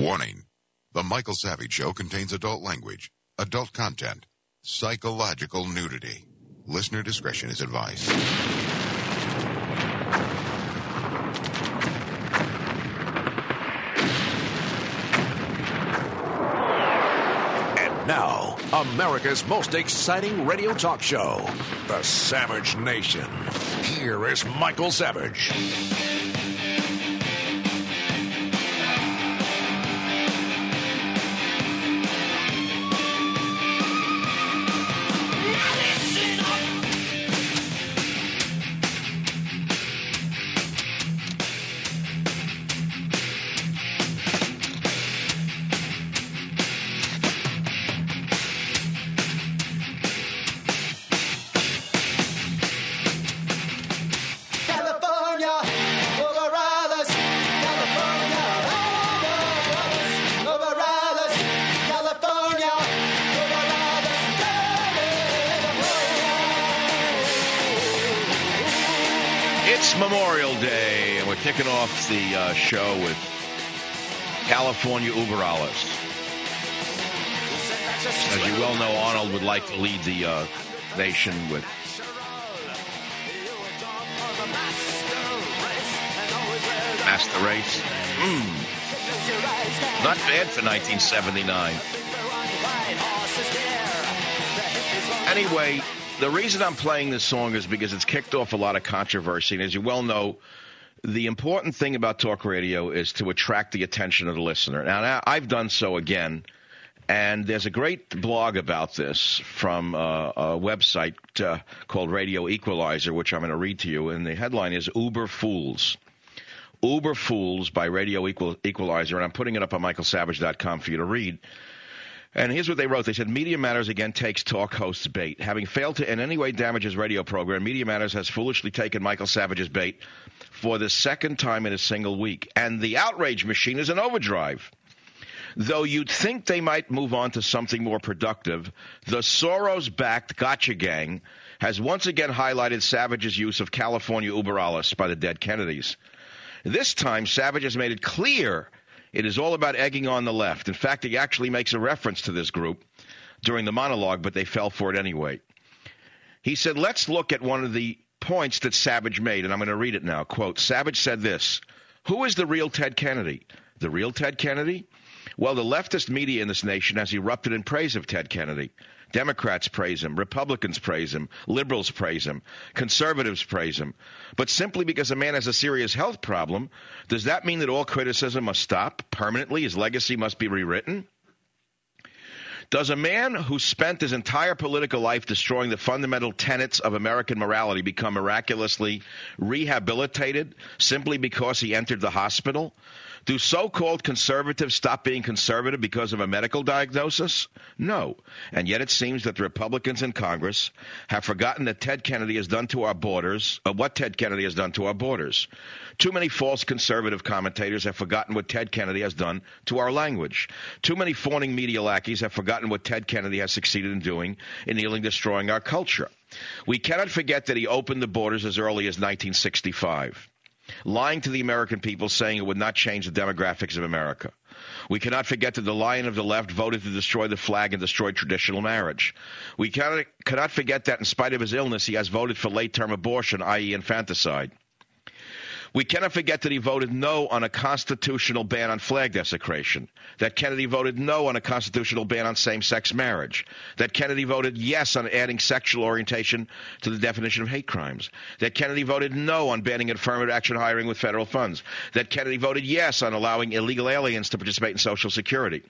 Warning. The Michael Savage Show contains adult language, adult content, psychological nudity. Listener discretion is advised. And now, America's most exciting radio talk show, The Savage Nation. Here is Michael Savage. Memorial Day, and we're kicking off the show with California Uber Alles. As you well know, Arnold would like to lead the nation with Master Race. Not bad for 1979. Anyway, the reason I'm playing this song is because it's kicked off a lot of controversy. And as you well know, the important thing about talk radio is to attract the attention of the listener. Now I've done so again. And there's a great blog about this from a website called Radio Equalizer, which I'm going to read to you. And the headline is Uber Fools. Uber Fools by Radio Equalizer. And I'm putting it up on michaelsavage.com for you to read. And here's what they wrote. They said, Media Matters again takes talk hosts' bait. Having failed to in any way damage his radio program, Media Matters has foolishly taken Michael Savage's bait for the second time in a single week. And the outrage machine is in overdrive. Though you'd think they might move on to something more productive, the Soros-backed Gotcha Gang has once again highlighted Savage's use of California Uber Alles by the dead Kennedys. This time, Savage has made it clear it is all about egging on the left. In fact, he actually makes a reference to this group during the monologue, but they fell for it anyway. He said, let's look at one of the points that Savage made, and I'm going to read it now. Quote, Savage said this, who is the real Ted Kennedy? The real Ted Kennedy? Well, the leftist media in this nation has erupted in praise of Ted Kennedy. Democrats praise him, Republicans praise him, liberals praise him, conservatives praise him. But simply because a man has a serious health problem, does that mean that all criticism must stop permanently? His legacy must be rewritten? Does a man who spent his entire political life destroying the fundamental tenets of American morality become miraculously rehabilitated simply because he entered the hospital? Do so-called conservatives stop being conservative because of a medical diagnosis? No. And yet it seems that the Republicans in Congress have forgotten that Ted Kennedy has done to our borders, what Ted Kennedy has done to our borders. Too many false conservative commentators have forgotten what Ted Kennedy has done to our language. Too many fawning media lackeys have forgotten what Ted Kennedy has succeeded in doing in nearly destroying our culture. We cannot forget that he opened the borders as early as 1965. Lying to the American people, saying it would not change the demographics of America. We cannot forget that the lion of the left voted to destroy the flag and destroy traditional marriage. We cannot forget that in spite of his illness, he has voted for late-term abortion, i.e. infanticide. We cannot forget that he voted no on a constitutional ban on flag desecration, that Kennedy voted no on a constitutional ban on same-sex marriage, that Kennedy voted yes on adding sexual orientation to the definition of hate crimes, that Kennedy voted no on banning affirmative action hiring with federal funds, that Kennedy voted yes on allowing illegal aliens to participate in Social Security.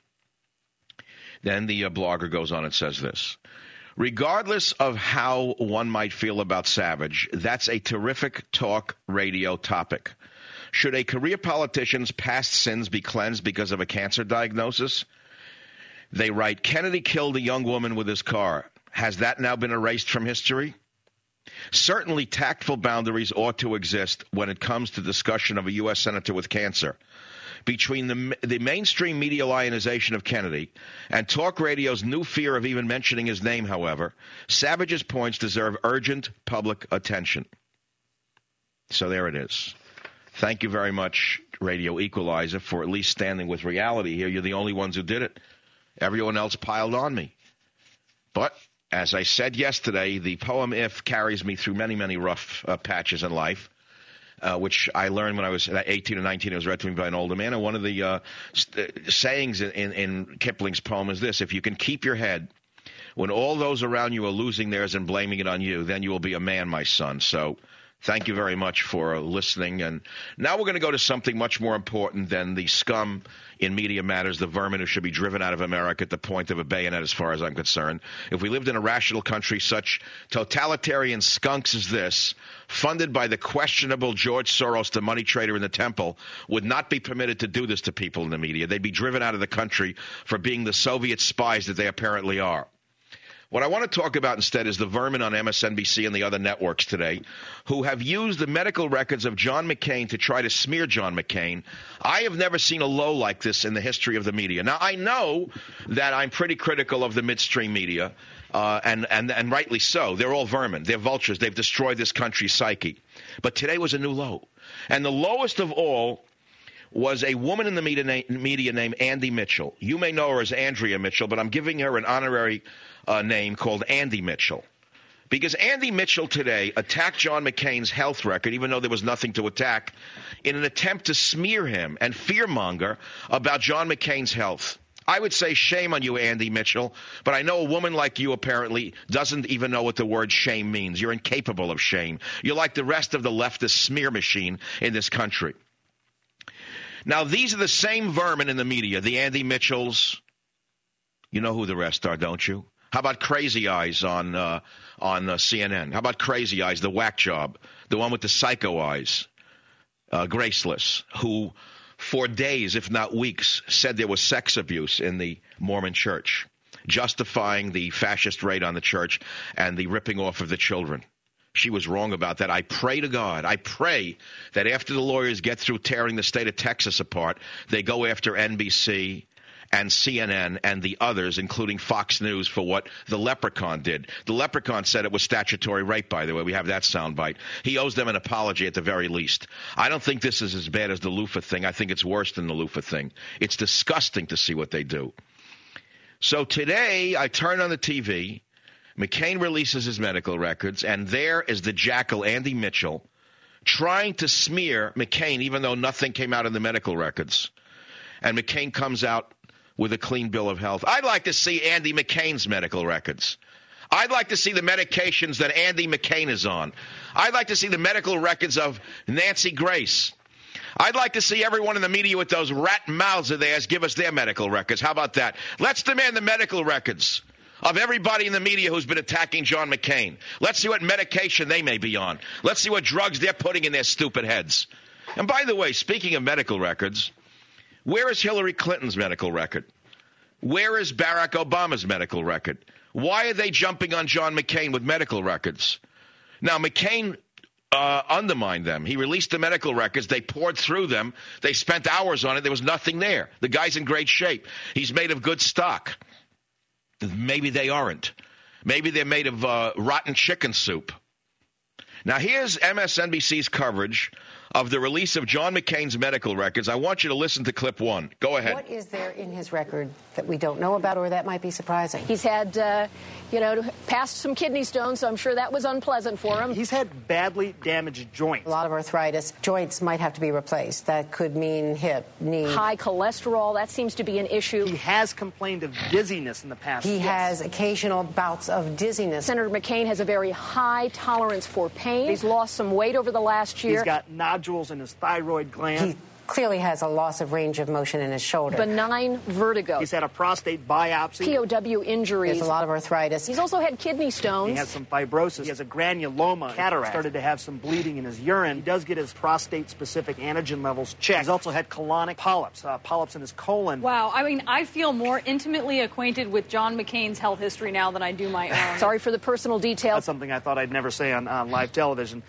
Then the blogger goes on and says this. Regardless of how one might feel about Savage, that's a terrific talk radio topic. Should a career politician's past sins be cleansed because of a cancer diagnosis? They write, Kennedy killed a young woman with his car. Has that now been erased from history? Certainly tactful boundaries ought to exist when it comes to discussion of a U.S. senator with cancer. Between the mainstream media lionization of Kennedy and talk radio's new fear of even mentioning his name, however, Savage's points deserve urgent public attention. So there it is. Thank you very much, Radio Equalizer, for at least standing with reality here. You're the only ones who did it. Everyone else piled on me. But as I said yesterday, the poem If carries me through many, many rough patches in life, which I learned when I was 18 or 19. It was read to me by an older man. And one of the sayings in Kipling's poem is this: if you can keep your head when all those around you are losing theirs and blaming it on you, then you will be a man, my son. So thank you very much for listening. And now we're going to go to something much more important than the scum in Media Matters, the vermin who should be driven out of America at the point of a bayonet, as far as I'm concerned. If we lived in a rational country, such totalitarian skunks as this, funded by the questionable George Soros, the money trader in the temple, would not be permitted to do this to people in the media. They'd be driven out of the country for being the Soviet spies that they apparently are. What I want to talk about instead is the vermin on MSNBC and the other networks today who have used the medical records of John McCain to try to smear John McCain. I have never seen a low like this in the history of the media. Now, I know that I'm pretty critical of the midstream media, and rightly so. They're all vermin. They're vultures. They've destroyed this country's psyche. But today was a new low. And the lowest of all was a woman in the media named Andy Mitchell. You may know her as Andrea Mitchell, but I'm giving her an honorary name called Andy Mitchell. Because Andy Mitchell today attacked John McCain's health record, even though there was nothing to attack, in an attempt to smear him and fearmonger about John McCain's health. I would say shame on you, Andy Mitchell, but I know a woman like you apparently doesn't even know what the word shame means. You're incapable of shame. You're like the rest of the leftist smear machine in this country. Now, these are the same vermin in the media, the Andy Mitchells. You know who the rest are, don't you? How about Crazy Eyes on CNN? How about Crazy Eyes, the whack job, the one with the psycho eyes, Graceless, who for days, if not weeks, said there was sex abuse in the Mormon church, justifying the fascist raid on the church and the ripping off of the children. She was wrong about that. I pray to God, I pray that after the lawyers get through tearing the state of Texas apart, they go after NBC and CNN and the others, including Fox News, for what the Leprechaun did. The Leprechaun said it was statutory rape, by the way. We have that soundbite. He owes them an apology at the very least. I don't think this is as bad as the loofah thing. I think it's worse than the loofah thing. It's disgusting to see what they do. So today I turn on the TV. McCain releases his medical records, and there is the jackal Andy Mitchell trying to smear McCain, even though nothing came out in the medical records. And McCain comes out with a clean bill of health. I'd like to see Andy McCain's medical records. I'd like to see the medications that Andy McCain is on. I'd like to see the medical records of Nancy Grace. I'd like to see everyone in the media with those rat mouths of theirs give us their medical records. How about that? Let's demand the medical records of everybody in the media who's been attacking John McCain. Let's see what medication they may be on. Let's see what drugs they're putting in their stupid heads. And by the way, speaking of medical records, where is Hillary Clinton's medical record? Where is Barack Obama's medical record? Why are they jumping on John McCain with medical records? Now, McCain undermined them. He released the medical records. They poured through them. They spent hours on it. There was nothing there. The guy's in great shape. He's made of good stock. Maybe they aren't. Maybe they're made of rotten chicken soup. Now, here's MSNBC's coverage of the release of John McCain's medical records. I want you to listen to clip one. Go ahead. What is there in his record that we don't know about or that might be surprising? He's had, passed some kidney stones, so I'm sure that was unpleasant for him. He's had badly damaged joints. A lot of arthritis. Joints might have to be replaced. That could mean hip, knee. High cholesterol, that seems to be an issue. He has complained of dizziness in the past. He has occasional bouts of dizziness. Senator McCain has a very high tolerance for pain. He's lost some weight over the last year. He's got nodules in his thyroid gland. He clearly has a loss of range of motion in his shoulder. Benign vertigo. He's had a prostate biopsy. POW injuries. There's a lot of arthritis. He's also had kidney stones. He has some fibrosis. He has a granuloma, cataract. Started to have some bleeding in his urine. He does get his prostate-specific antigen levels checked. He's also had colonic polyps, polyps in his colon. Wow. I mean, I feel more intimately acquainted with John McCain's health history now than I do my own. Sorry for the personal details. That's something I thought I'd never say on live television.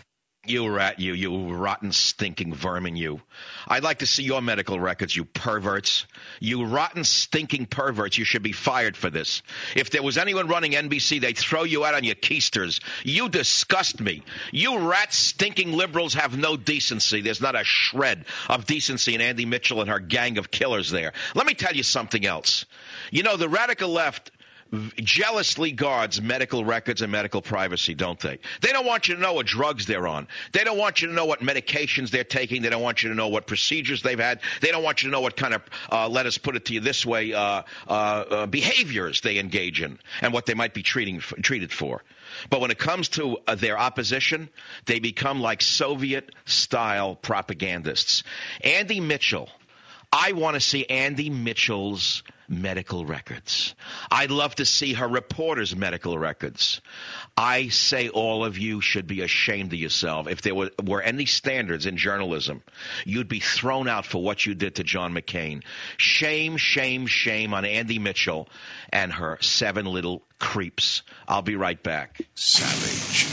You rat, you rotten, stinking vermin, you. I'd like to see your medical records, you perverts. You rotten, stinking perverts. You should be fired for this. If there was anyone running NBC, they'd throw you out on your keisters. You disgust me. You rat, stinking liberals have no decency. There's not a shred of decency in Andy Mitchell and her gang of killers there. Let me tell you something else. You know, the radical left jealously guards medical records and medical privacy, don't they? They don't want you to know what drugs they're on. They don't want you to know what medications they're taking. They don't want you to know what procedures they've had. They don't want you to know what kind of, let us put it to you this way, behaviors they engage in and what they might be treated for. But when it comes to their opposition, they become like Soviet-style propagandists. Andy Mitchell, I want to see Andy Mitchell's medical records. I'd love to see her reporter's medical records. I say all of you should be ashamed of yourself. If there were any standards in journalism, you'd be thrown out for what you did to John McCain. Shame, shame, shame on Andy Mitchell and her 7 little creeps. I'll be right back. Savage.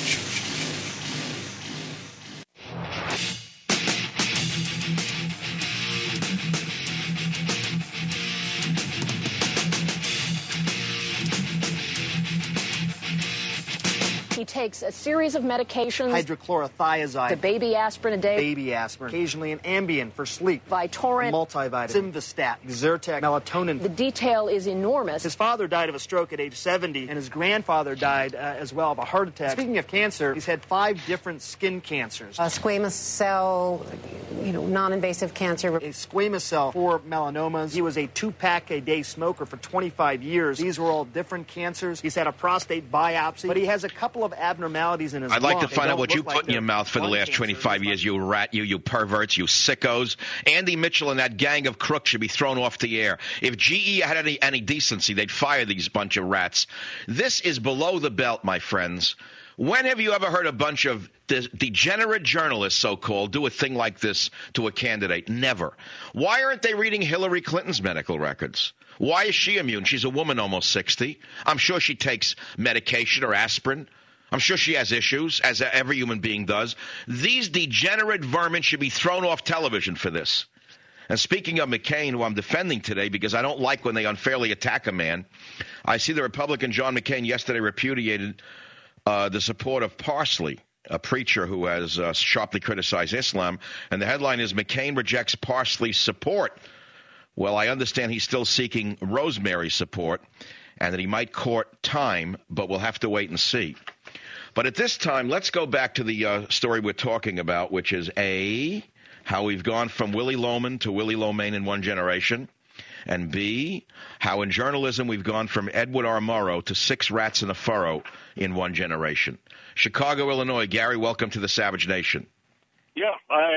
He takes a series of medications. Hydrochlorothiazide. The baby aspirin a day. Baby aspirin. Occasionally an Ambien for sleep. Vytorin. Multivitamin. Simvastatin. Zyrtec. Melatonin. The detail is enormous. His father died of a stroke at age 70, and his grandfather died as well of a heart attack. Speaking of cancer, he's had 5 different skin cancers. Squamous cell, non-invasive cancer. A squamous cell, 4 melanomas. He was a 2-pack-a-day smoker for 25 years. These were all different cancers. He's had a prostate biopsy, but he has a couple of abnormalities in his I'd like lung. to find out what you put in your mouth for the last 25 years, you rat, you perverts, you sickos. Andy Mitchell and that gang of crooks should be thrown off the air. If GE had any decency, they'd fire these bunch of rats. This is below the belt, my friends. When have you ever heard a bunch of degenerate journalists, so-called, do a thing like this to a candidate? Never. Why aren't they reading Hillary Clinton's medical records? Why is she immune? She's a woman almost 60. I'm sure she takes medication or aspirin. I'm sure she has issues, as every human being does. These degenerate vermin should be thrown off television for this. And speaking of McCain, who I'm defending today because I don't like when they unfairly attack a man, I see the Republican John McCain yesterday repudiated the support of Parsley, a preacher who has sharply criticized Islam. And the headline is, McCain rejects Parsley's support. Well, I understand he's still seeking Rosemary's support and that he might court time, but we'll have to wait and see. But at this time, let's go back to the story we're talking about, which is A, how we've gone from Willy Loman to Willy Lomain in one generation, and B, how in journalism we've gone from Edward R. Murrow to 6 rats in a furrow in one generation. Chicago, Illinois. Gary, welcome to the Savage Nation. Yeah,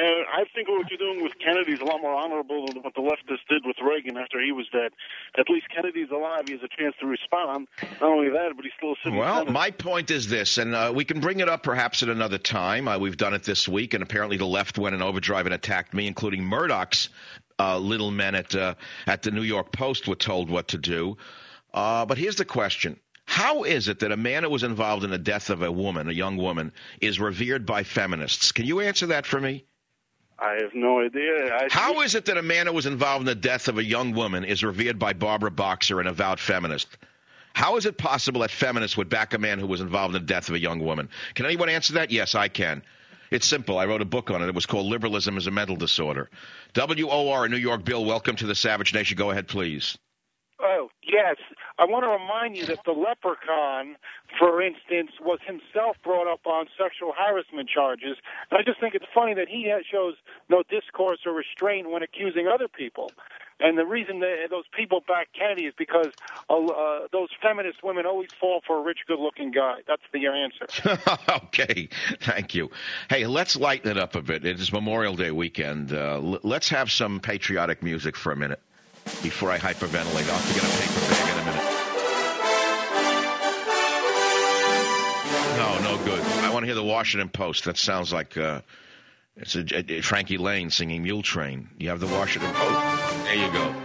I think what you're doing with Kennedy is a lot more honorable than what the leftists did with Reagan after he was dead. At least Kennedy's alive. He has a chance to respond. Not only that, but he's still a sitting Well, senator. my point is this, and we can bring it up perhaps at another time. We've done it this week, and apparently the left went in overdrive and attacked me, including Murdoch's little men at the New York Post were told what to do. But here's the question. How is it that a man who was involved in the death of a woman, a young woman, is revered by feminists? Can you answer that for me? I have no idea. How is it that a man who was involved in the death of a young woman is revered by Barbara Boxer, an avowed feminist? How is it possible that feminists would back a man who was involved in the death of a young woman? Can anyone answer that? Yes, I can. It's simple. I wrote a book on it. It was called Liberalism is a Mental Disorder. WOR in New York. Bill, welcome to the Savage Nation. Go ahead, please. Oh, yes. I want to remind you that the Leprechaun, for instance, was himself brought up on sexual harassment charges. And I just think it's funny that he shows no discourse or restraint when accusing other people. And the reason that those people back Kennedy is because those feminist women always fall for a rich, good-looking guy. That's your answer. Okay. Thank you. Hey, let's lighten it up a bit. It is Memorial Day weekend. Let's have some patriotic music for a minute before I hyperventilate. I'll have to get a paper bag in a minute. No good. I want to hear the Washington Post. That sounds like it's a Frankie Lane singing Mule Train. You have the Washington Post. There you go.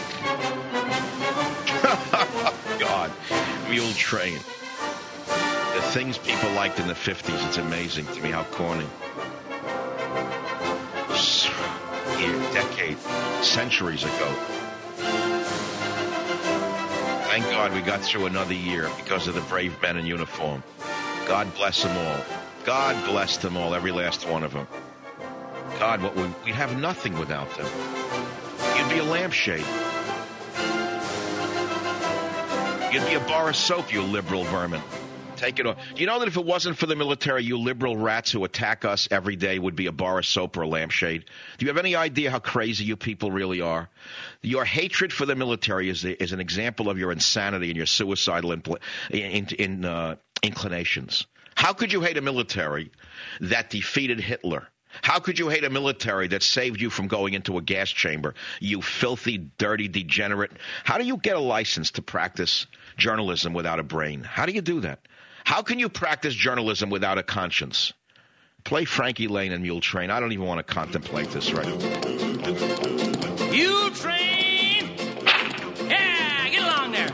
God, Mule Train. The things people liked in the 50s, it's amazing to me how corny. Decade, centuries ago. Thank God we got through another year because of the brave men in uniform. God bless them all. God bless them all, every last one of them. God, we'd have nothing without them. You'd be a lampshade. You'd be a bar of soap, you liberal vermin. Take it off. Do you know that if it wasn't for the military, you liberal rats who attack us every day would be a bar of soap or a lampshade? Do you have any idea how crazy you people really are? Your hatred for the military is an example of your insanity and your suicidal inclinations. How could you hate a military that defeated Hitler? How could you hate a military that saved you from going into a gas chamber, you filthy, dirty degenerate? How do you get a license to practice journalism without a brain? How do you do that? How can you practice journalism without a conscience? Play Frankie Lane and Mule Train. I don't even want to contemplate this right now. Mule Train! Yeah, get along there.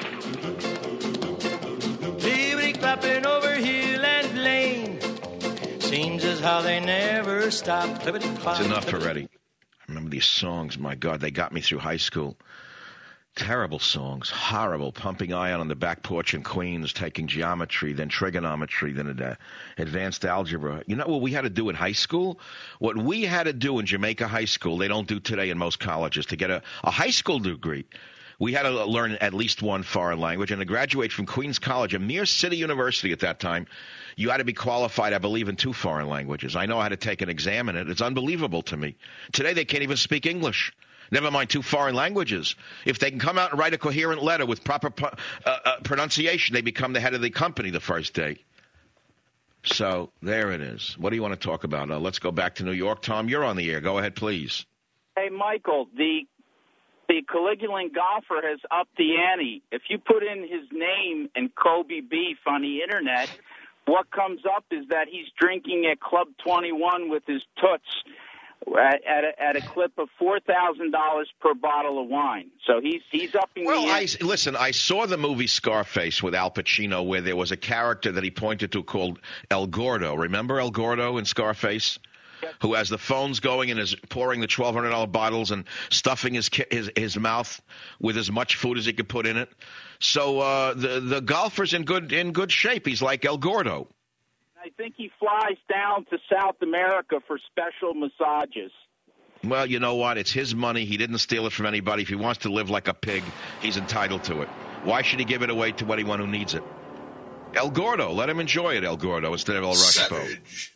Liberty clapping over hill and lane. Seems as how they never stop. It's enough already. I remember these songs. My God, they got me through high school. Terrible songs, horrible. Pumping Iron on the back porch in Queens, taking geometry, then trigonometry, then advanced algebra. You know what we had to do in high school? What we had to do in Jamaica High School, they don't do today in most colleges, to get a high school degree. We had to learn at least one foreign language, and to graduate from Queens College, a mere city university at that time, you had to be qualified, I believe, in 2 foreign languages. I know how to take an exam in it. It's unbelievable to me. Today they can't even speak English. Never mind 2 foreign languages. If they can come out and write a coherent letter with proper pronunciation, they become the head of the company the first day. So there it is. What do you want to talk about? Let's go back to New York. Tom, you're on the air. Go ahead, please. Hey, Michael, the Caligula's golfer has upped the ante. If you put in his name and Kobe Beef on the Internet, what comes up is that he's drinking at Club 21 with his toots at a clip of $4,000 per bottle of wine. So he's upping the ante. Listen, I saw the movie Scarface with Al Pacino where there was a character that he pointed to called El Gordo. Remember El Gordo in Scarface? Yep. Who has the phones going and is pouring the $1,200 bottles and stuffing his mouth with as much food as he could put in it. So the golfer's in good shape. He's like El Gordo. I think he flies down to South America for special massages. Well, you know what? It's his money. He didn't steal it from anybody. If he wants to live like a pig, he's entitled to it. Why should he give it away to anyone who needs it? El Gordo. Let him enjoy it, El Gordo, instead of El Rushpo. Savage.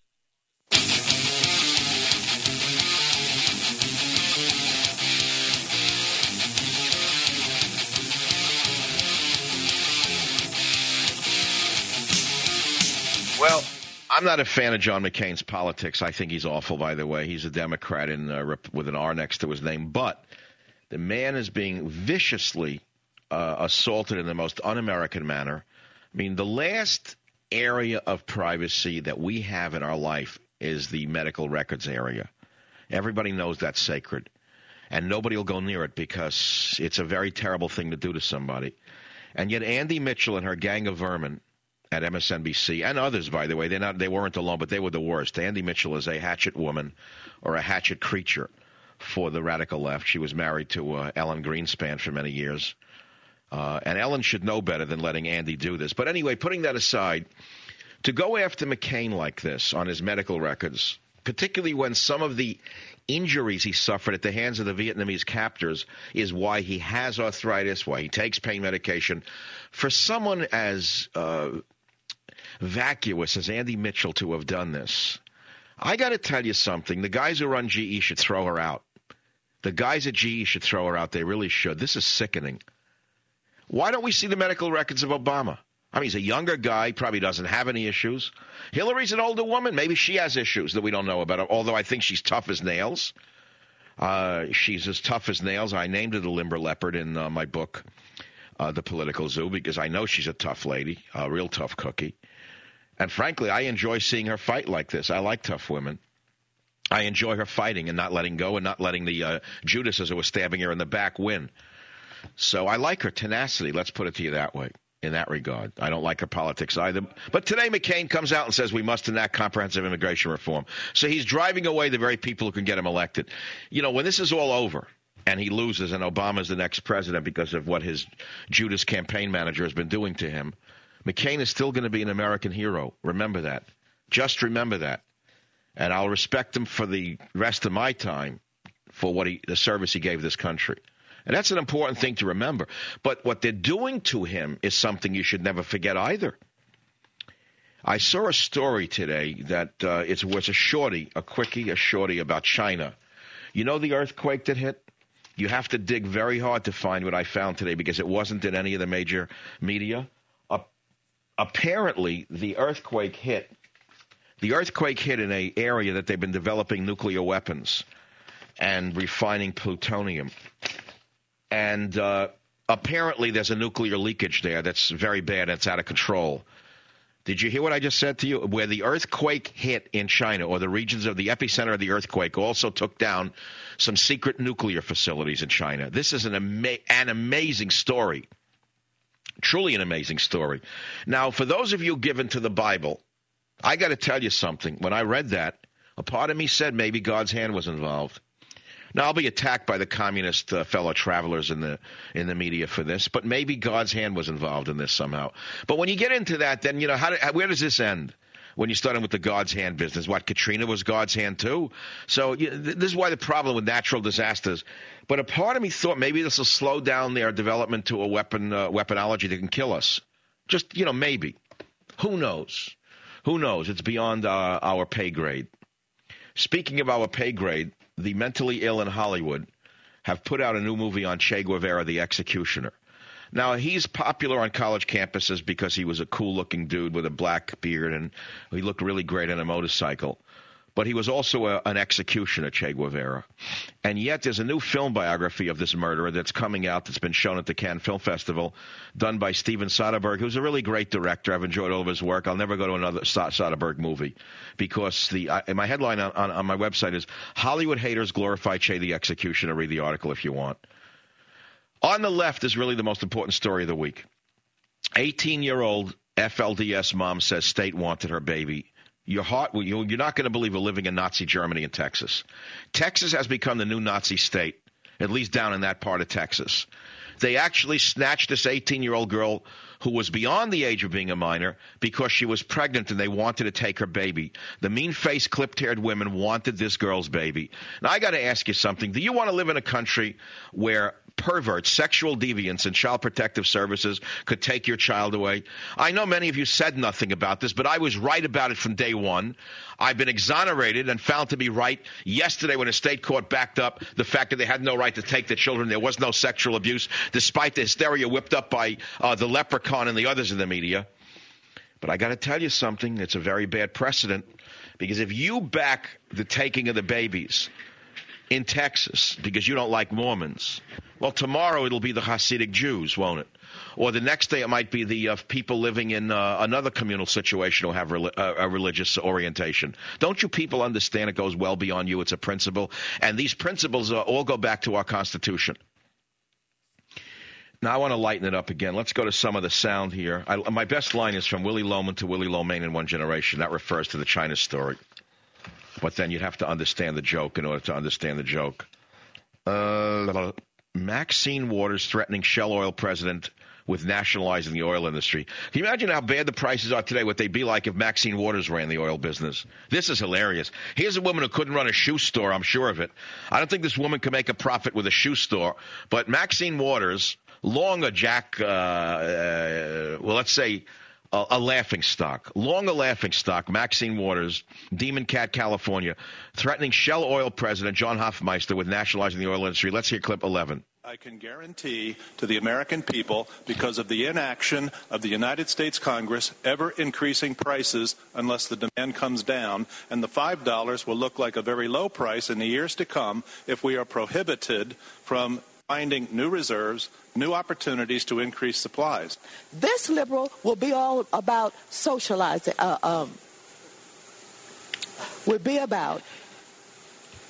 Well, I'm not a fan of John McCain's politics. I think he's awful, by the way. He's a Democrat with an R next to his name. But the man is being viciously assaulted in the most un-American manner. I mean, the last area of privacy that we have in our life is the medical records area. Everybody knows that's sacred. And nobody will go near it because it's a very terrible thing to do to somebody. And yet Andy Mitchell and her gang of vermin at MSNBC, and others, by the way, they weren't alone, but they were the worst. Andy Mitchell is a hatchet woman or a hatchet creature for the radical left. She was married to Ellen Greenspan for many years. And Ellen should know better than letting Andy do this. But anyway, putting that aside, to go after McCain like this on his medical records, particularly when some of the injuries he suffered at the hands of the Vietnamese captors is why he has arthritis, why he takes pain medication. For someone as vacuous as Andy Mitchell to have done this, I got to tell you something. The guys who run GE should throw her out. The guys at GE should throw her out. They really should. This is sickening. Why don't we see the medical records of Obama? I mean, he's a younger guy, probably doesn't have any issues. Hillary's an older woman. Maybe she has issues that we don't know about, although I think she's tough as nails. She's as tough as nails. I named her the Limber Leopard in my book, The Political Zoo, because I know she's a tough lady, a real tough cookie. And frankly, I enjoy seeing her fight like this. I like tough women. I enjoy her fighting and not letting go and not letting the Judases who were stabbing her in the back win. So I like her tenacity. Let's put it to you that way. in that regard. I don't like her politics either. But today McCain comes out and says we must enact comprehensive immigration reform. So he's driving away the very people who can get him elected. You know, when this is all over and he loses and Obama's the next president because of what his Judas campaign manager has been doing to him, McCain is still going to be an American hero. Remember that. Just remember that. And I'll respect him for the rest of my time for the service he gave this country. And that's an important thing to remember. But what they're doing to him is something you should never forget either. I saw a story today that it was a shorty about China. You know the earthquake that hit? You have to dig very hard to find what I found today because it wasn't in any of the major media. Apparently, the earthquake hit in an area that they've been developing nuclear weapons and refining plutonium. And apparently there's a nuclear leakage there that's very bad. It's out of control. Did you hear what I just said to you? Where the earthquake hit in China, or the regions of the epicenter of the earthquake, also took down some secret nuclear facilities in China. This is an amazing story. Truly an amazing story. Now, for those of you given to the Bible, I got to tell you something. When I read that, a part of me said maybe God's hand was involved. Now, I'll be attacked by the communist fellow travelers in the media for this, but maybe God's hand was involved in this somehow. But when you get into that, then, you know, where does this end? When you're starting with the God's hand business, what, Katrina was God's hand too? So this is why the problem with natural disasters. But a part of me thought maybe this will slow down their development to a weaponology that can kill us. Just, you know, maybe. Who knows? Who knows? It's beyond our pay grade. Speaking of our pay grade, the mentally ill in Hollywood have put out a new movie on Che Guevara, the executioner. Now, he's popular on college campuses because he was a cool-looking dude with a black beard, and he looked really great on a motorcycle. But he was also an executioner, Che Guevara. And yet there's a new film biography of this murderer that's coming out that's been shown at the Cannes Film Festival, done by Steven Soderbergh, who's a really great director. I've enjoyed all of his work. I'll never go to another Soderbergh movie because my headline on my website is Hollywood Haters Glorify Che the Executioner. Read the article if you want. On the left is really the most important story of the week. 18-year-old FLDS mom says state wanted her baby. You're not going to believe we're living in Nazi Germany in Texas. Texas has become the new Nazi state, at least down in that part of Texas. They actually snatched this 18-year-old girl who was beyond the age of being a minor because she was pregnant and they wanted to take her baby. The mean-faced, clipped-haired women wanted this girl's baby. Now, I got to ask you something. Do you want to live in a country where perverts, sexual deviants, and child protective services could take your child away? I know many of you said nothing about this, but I was right about it from day one. I've been exonerated and found to be right yesterday when a state court backed up the fact that they had no right to take the children. There was no sexual abuse, despite the hysteria whipped up by the leprechaun and the others in the media. But I got to tell you something. It's a very bad precedent, because if you back the taking of the babies in Texas because you don't like Mormons, well, tomorrow it'll be the Hasidic Jews, won't it? Or the next day it might be the people living in another communal situation who have a religious orientation. Don't you people understand it goes well beyond you? It's a principle. And these principles all go back to our Constitution. Now, I want to lighten it up again. Let's go to some of the sound here. My best line is from Willie Loman to Willie Lomain in One Generation. That refers to the China story. But then you'd have to understand the joke in order to understand the joke. Maxine Waters threatening Shell Oil president with nationalizing the oil industry. Can you imagine how bad the prices are today, what they'd be like if Maxine Waters ran the oil business? This is hilarious. Here's a woman who couldn't run a shoe store, I'm sure of it. I don't think this woman can make a profit with a shoe store. But Maxine Waters, long a laughing stock, Maxine Waters, Demon Cat, California, threatening Shell Oil president John Hofmeister with nationalizing the oil industry. Let's hear clip 11. I can guarantee to the American people, because of the inaction of the United States Congress, ever increasing prices unless the demand comes down, and the $5 will look like a very low price in the years to come if we are prohibited from finding new reserves, new opportunities to increase supplies. This liberal will be all about socializing, would be about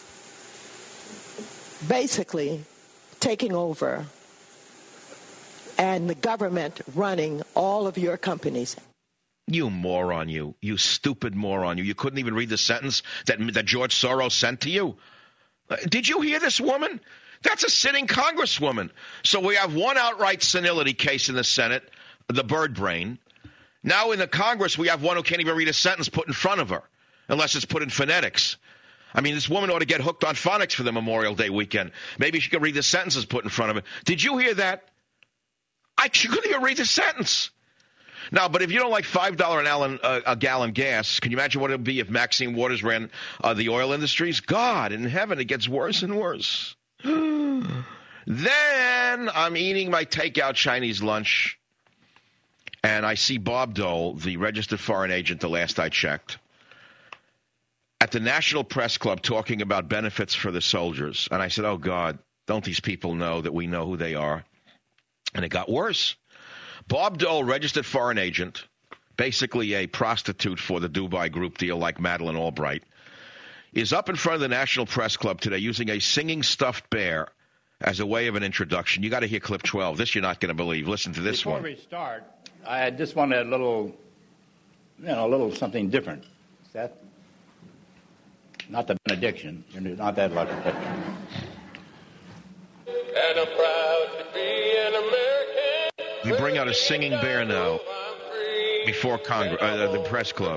basically taking over and the government running all of your companies. You moron, you stupid moron, you couldn't even read the sentence that George Soros sent to you. Did you hear this woman? That's a sitting congresswoman. So we have one outright senility case in the Senate, the bird brain. Now in the Congress, we have one who can't even read a sentence put in front of her, unless it's put in phonetics. I mean, this woman ought to get hooked on phonics for the Memorial Day weekend. Maybe she could read the sentences put in front of her. Did you hear that? She couldn't even read the sentence. Now, but if you don't like $5 a gallon gas, can you imagine what it would be if Maxine Waters ran the oil industries? God in heaven, it gets worse and worse. Then I'm eating my takeout Chinese lunch, and I see Bob Dole, the registered foreign agent, the last I checked, at the National Press Club talking about benefits for the soldiers. And I said, oh, God, don't these people know that we know who they are? And it got worse. Bob Dole, registered foreign agent, basically a prostitute for the Dubai group deal like Madeleine Albright, is up in front of the National Press Club today using a singing stuffed bear as a way of an introduction. You got to hear clip 12. This you're not going to believe. Listen to this one. Before we start, I just wanted a little something different. Is that not the benediction? You're not that lucky. And I'm proud to be an American. We bring out a singing bear now before Congress, the press club.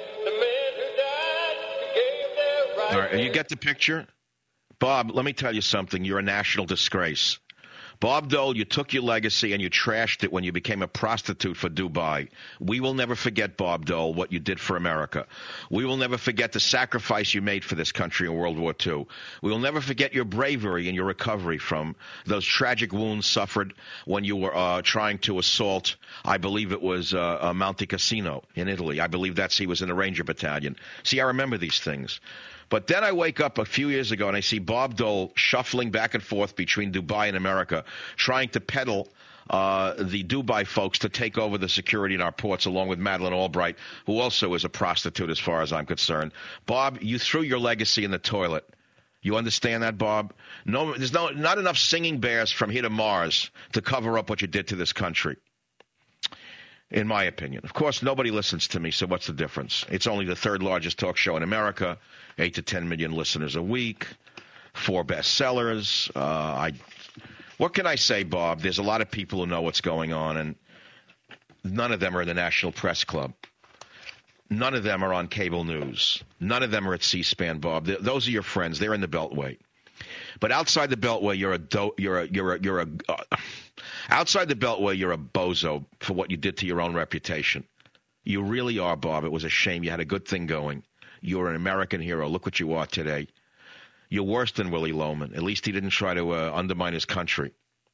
All right, you get the picture? Bob, let me tell you something. You're a national disgrace. Bob Dole, you took your legacy and you trashed it when you became a prostitute for Dubai. We will never forget, Bob Dole, what you did for America. We will never forget the sacrifice you made for this country in World War II. We will never forget your bravery and your recovery from those tragic wounds suffered when you were trying to assault, I believe it was Monte Cassino in Italy. I believe he was in the Ranger Battalion. See, I remember these things. But then I wake up a few years ago and I see Bob Dole shuffling back and forth between Dubai and America, trying to peddle the Dubai folks to take over the security in our ports, along with Madeleine Albright, who also is a prostitute as far as I'm concerned. Bob, you threw your legacy in the toilet. You understand that, Bob? No, there's not enough singing bears from here to Mars to cover up what you did to this country, in my opinion. Of course, nobody listens to me, so what's the difference? It's only the third largest talk show in America, 8 to 10 million listeners a week, 4 bestsellers. What can I say, Bob? There's a lot of people who know what's going on, and none of them are in the National Press Club. None of them are on cable news. None of them are at C-SPAN, Bob. Those are your friends. They're in the Beltway. But outside the Beltway, outside the Beltway, you're a bozo for what you did to your own reputation. You really are, Bob. It was a shame. You had a good thing going. You're an American hero. Look what you are today. You're worse than Willie Loman. At least he didn't try to undermine his country.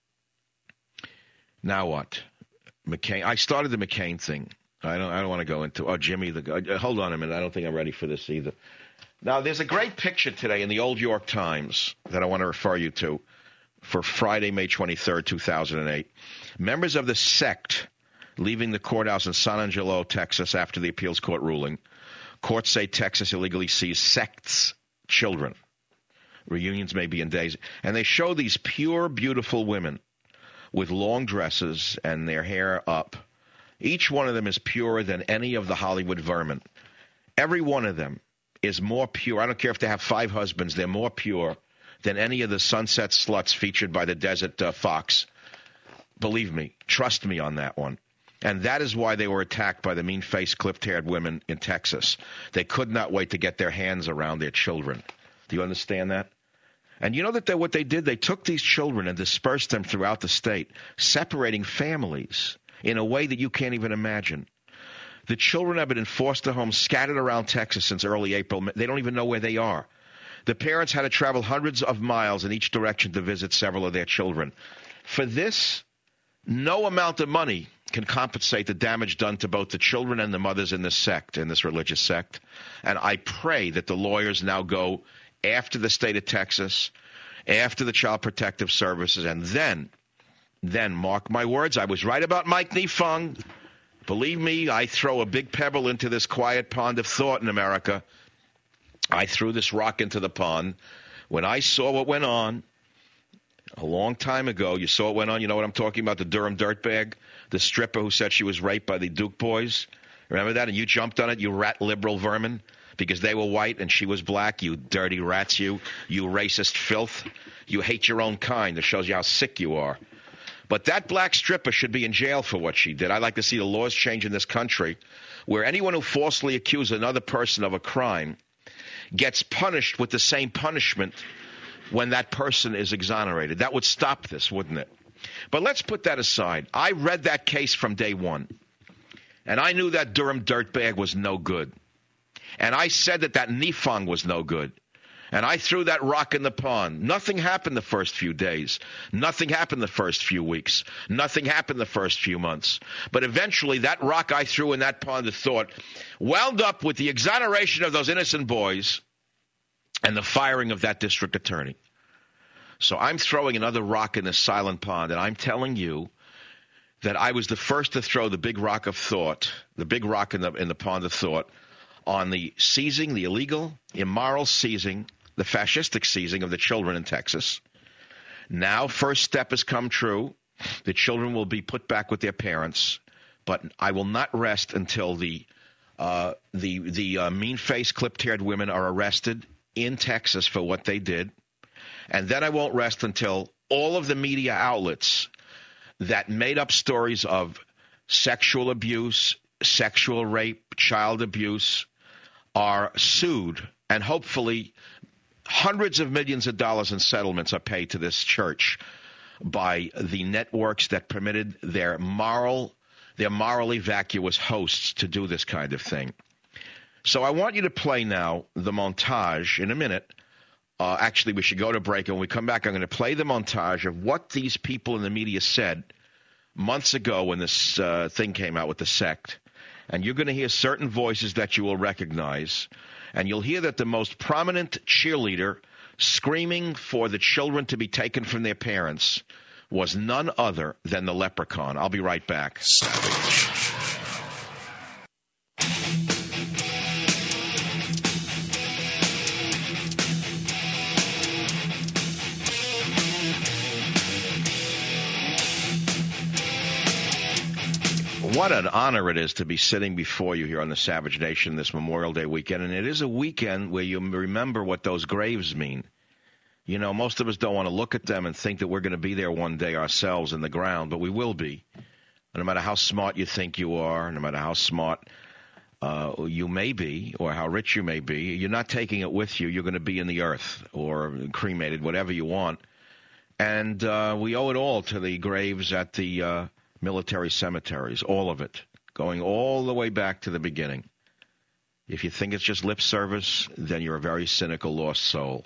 Now what? McCain. I started the McCain thing. I don't want to go into. Oh, Jimmy. Hold on a minute. I don't think I'm ready for this either. Now, there's a great picture today in the Old York Times that I want to refer you to for Friday, May 23rd, 2008. Members of the sect leaving the courthouse in San Angelo, Texas, after the appeals court ruling. Courts say Texas illegally sees sects' children. Reunions may be in days. And they show these pure, beautiful women with long dresses and their hair up. Each one of them is purer than any of the Hollywood vermin. Every one of them is more pure. I don't care if they have 5 husbands. They're more pure than any of the sunset sluts featured by the Desert Fox. Believe me. Trust me on that one. And that is why they were attacked by the mean-faced, clipped-haired women in Texas. They could not wait to get their hands around their children. Do you understand that? And you know that what they did? They took these children and dispersed them throughout the state, separating families in a way that you can't even imagine. The children have been in foster homes scattered around Texas since early April. They don't even know where they are. The parents had to travel hundreds of miles in each direction to visit several of their children. For this, no amount of money can compensate the damage done to both the children and the mothers in this sect, in this religious sect. And I pray that the lawyers now go after the state of Texas, after the Child Protective Services, and then, mark my words, I was right about Mike Nifong. Believe me, I throw a big pebble into this quiet pond of thought in America. I threw this rock into the pond. When I saw what went on, a long time ago. You saw it went on. You know what I'm talking about? The Durham dirtbag, the stripper who said she was raped by the Duke boys. Remember that? And you jumped on it, you rat liberal vermin, because they were white and she was black. You dirty rats, you racist filth. You hate your own kind. That shows you how sick you are. But that black stripper should be in jail for what she did. I'd like to see the laws change in this country where anyone who falsely accuses another person of a crime gets punished with the same punishment when that person is exonerated. That would stop this, wouldn't it? But let's put that aside. I read that case from day one, and I knew that Durham dirtbag was no good. And I said that Nifong was no good. And I threw that rock in the pond. Nothing happened the first few days. Nothing happened the first few weeks. Nothing happened the first few months. But eventually that rock I threw in that pond of thought wound up with the exoneration of those innocent boys and the firing of that district attorney. So I'm throwing another rock in this silent pond, and I'm telling you that I was the first to throw the big rock of thought, the big rock in the pond of thought, on the seizing, the illegal, immoral seizing, the fascistic seizing of the children in Texas. Now, first step has come true. The children will be put back with their parents, but I will not rest until the mean-faced, clipped-haired women are arrested in Texas for what they did. And then I won't rest until all of the media outlets that made up stories of sexual abuse, sexual rape, child abuse are sued, and hopefully hundreds of millions of dollars in settlements are paid to this church by the networks that permitted their morally vacuous hosts to do this kind of thing. So I want you to play now the montage in a minute. Actually, we should go to break, and when we come back, I'm going to play the montage of what these people in the media said months ago when this thing came out with the sect. And you're going to hear certain voices that you will recognize. And you'll hear that the most prominent cheerleader screaming for the children to be taken from their parents was none other than the Leprechaun. I'll be right back. Savage. What an honor it is to be sitting before you here on the Savage Nation this Memorial Day weekend. And it is a weekend where you remember what those graves mean. You know, most of us don't want to look at them and think that we're going to be there one day ourselves in the ground, but we will be. No matter how smart you think you are, no matter how smart you may be or how rich you may be, you're not taking it with you. You're going to be in the earth or cremated, whatever you want. And we owe it all to the graves at the military cemeteries, all of it, going all the way back to the beginning. If you think it's just lip service, then you're a very cynical, lost soul.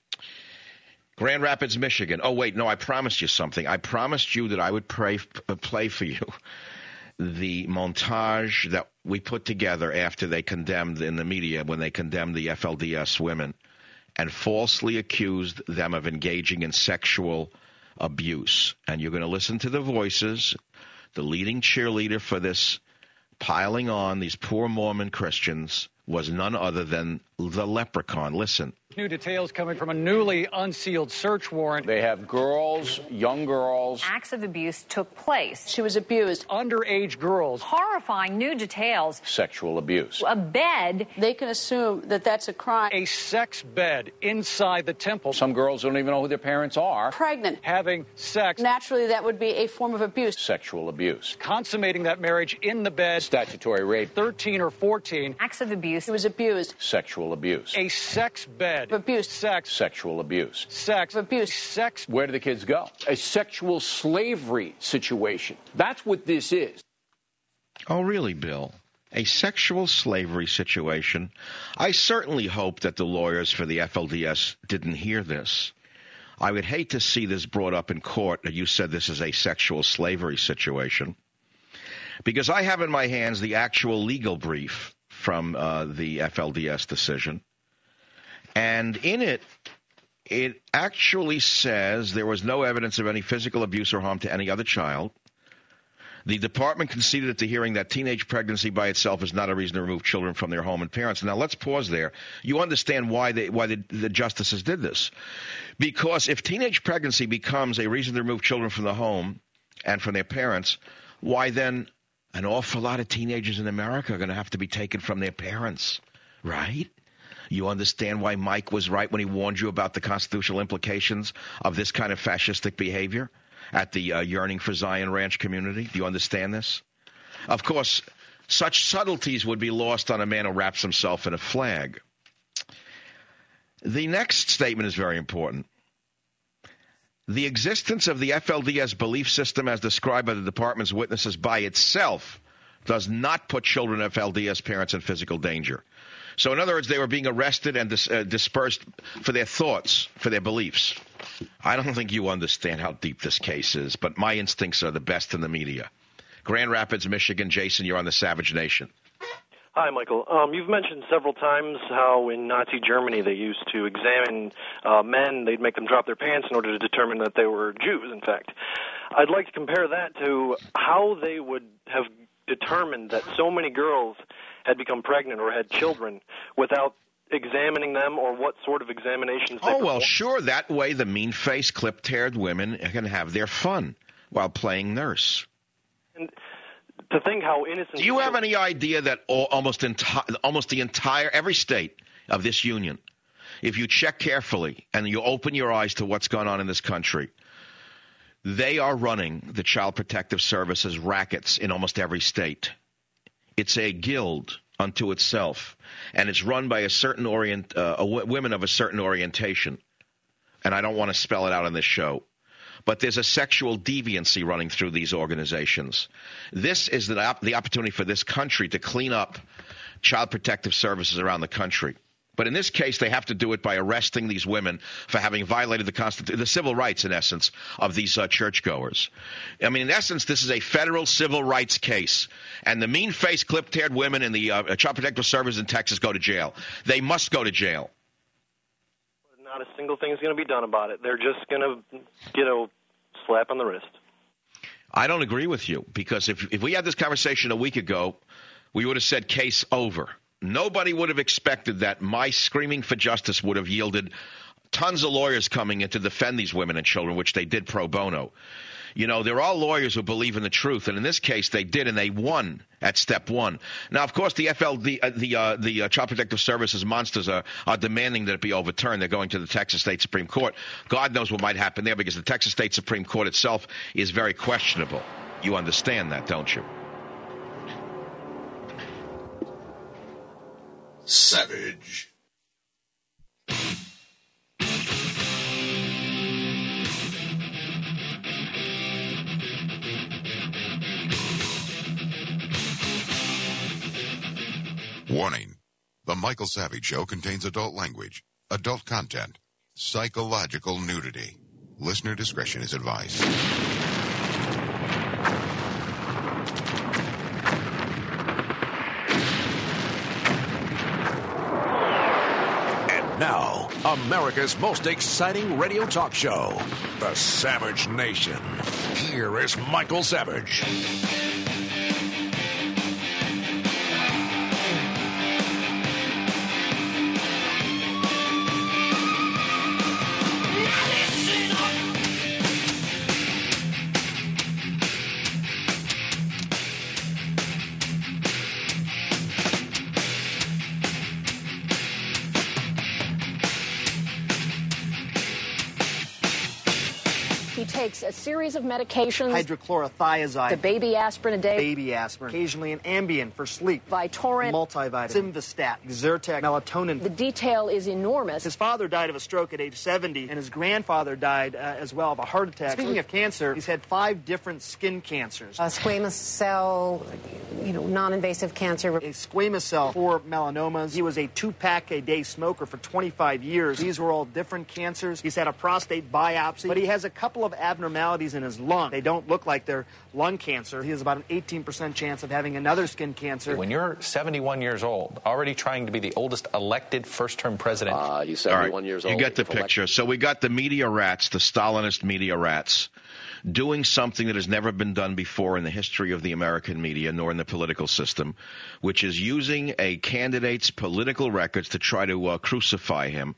Grand Rapids, Michigan. Oh, wait, no, I promised you something. I promised you that I would play for you the montage that we put together after they condemned in the media, when they condemned the FLDS women and falsely accused them of engaging in sexual abuse. And you're going to listen to the voices. The leading cheerleader for this piling on these poor Mormon Christians was none other than the Leprechaun. Listen. New details coming from a newly unsealed search warrant. They have girls, young girls. Acts of abuse took place. She was abused. Underage girls. Horrifying new details. Sexual abuse. A bed. They can assume that that's a crime. A sex bed inside the temple. Some girls don't even know who their parents are. Pregnant. Having sex. Naturally, that would be a form of abuse. Sexual abuse. Consummating that marriage in the bed. Statutory rape. 13 or 14. Acts of abuse. He was abused. Sexual abuse. A sex bed. Abuse. Sex. Sexual abuse. Sex. Abuse. Sex. Where do the kids go? A sexual slavery situation. That's what this is. Oh, really, Bill? A sexual slavery situation? I certainly hope that the lawyers for the FLDS didn't hear this. I would hate to see this brought up in court that you said this is a sexual slavery situation, because I have in my hands the actual legal brief from the FLDS decision. And in it, it actually says there was no evidence of any physical abuse or harm to any other child. The department conceded at the hearing that teenage pregnancy by itself is not a reason to remove children from their home and parents. Now, let's pause there. You understand why the justices did this. Because if teenage pregnancy becomes a reason to remove children from the home and from their parents, why then an awful lot of teenagers in America are going to have to be taken from their parents, right? You understand why Mike was right when he warned you about the constitutional implications of this kind of fascistic behavior at the Yearning for Zion Ranch community? Do you understand this? Of course, such subtleties would be lost on a man who wraps himself in a flag. The next statement is very important. The existence of the FLDS belief system as described by the department's witnesses by itself does not put children of FLDS parents in physical danger. So in other words, they were being arrested and dispersed for their thoughts, for their beliefs. I don't think you understand how deep this case is, but my instincts are the best in the media. Grand Rapids, Michigan. Jason, you're on the Savage Nation. Hi, Michael. You've mentioned several times how in Nazi Germany they used to examine men. They'd make them drop their pants in order to determine that they were Jews, in fact. I'd like to compare that to how they would have determined that so many girls had become pregnant or had children without examining them, or what sort of examinations they performed. Sure. That way the mean-faced, clipped-haired women can have their fun while playing nurse. And to think how innocent... Do you have any idea that almost the entire, every state of this union, if you check carefully and you open your eyes to what's going on in this country, they are running the Child Protective Services rackets in almost every state. It's a guild unto itself, and it's run by a certain women of a certain orientation. And I don't want to spell it out on this show. But there's a sexual deviancy running through these organizations. This is the opportunity for this country to clean up child protective services around the country. But in this case, they have to do it by arresting these women for having violated the civil rights, in essence, of these churchgoers. I mean, in essence, this is a federal civil rights case. And the mean-faced, clipped-haired women in the Child Protective Service in Texas go to jail. They must go to jail. Not a single thing is going to be done about it. They're just going to, slap on the wrist. I don't agree with you, because if we had this conversation a week ago, we would have said case over. Nobody would have expected that my screaming for justice would have yielded tons of lawyers coming in to defend these women and children, which they did pro bono. You know, they're all lawyers who believe in the truth, and in this case they did, and they won at step one. Now, of course, the Child Protective Services monsters are demanding that it be overturned. They're going to the Texas State Supreme Court. God knows what might happen there, because the Texas State Supreme Court itself is very questionable. You understand that, don't you? Savage. Warning. The Michael Savage Show contains adult language, adult content, psychological nudity. Listener discretion is advised. And now, America's most exciting radio talk show, The Savage Nation. Here is Michael Savage. Takes a series of medications. Hydrochlorothiazide. The baby aspirin a day. Baby aspirin. Occasionally an Ambien for sleep. Vytorin. Multivitamin. Simvastatin. Zyrtec. Melatonin. The detail is enormous. His father died of a stroke at age 70, and his grandfather died as well of a heart attack. Speaking of cancer, he's had 5 different skin cancers. Squamous cell, non-invasive cancer. A squamous cell for melanomas. He was a 2-pack-a-day smoker for 25 years. These were all different cancers. He's had a prostate biopsy, but he has a couple of abnormalities in his lung. They don't look like they're lung cancer. He has about an 18% chance of having another skin cancer. When you're 71 years old, already trying to be the oldest elected first-term president. He's 71 years old. You get the picture. So we got the media rats, the Stalinist media rats, doing something that has never been done before in the history of the American media, nor in the political system, which is using a candidate's political records to try to crucify him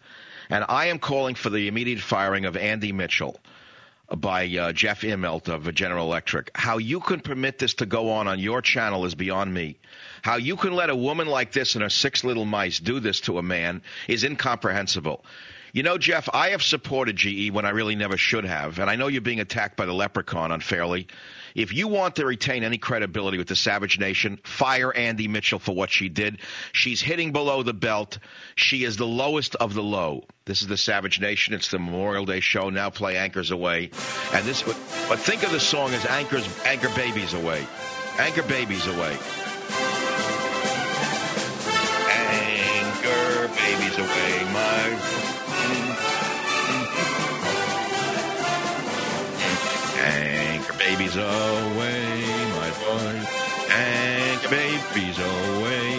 And I am calling for the immediate firing of Andy Mitchell by Jeff Immelt of General Electric. How you can permit this to go on your channel is beyond me. How you can let a woman like this and her 6 little mice do this to a man is incomprehensible. You know, Jeff, I have supported GE when I really never should have, and I know you're being attacked by the leprechaun unfairly. If you want to retain any credibility with the Savage Nation, fire Andy Mitchell for what she did. She's hitting below the belt. She is the lowest of the low. This is the Savage Nation. It's the Memorial Day show. Now play Anchors Away. And this, but think of the song as Anchor Babies Away. Anchor Babies Away. Anchor Babies Away, my... Anchor babies away, my boy. Anchor babies away.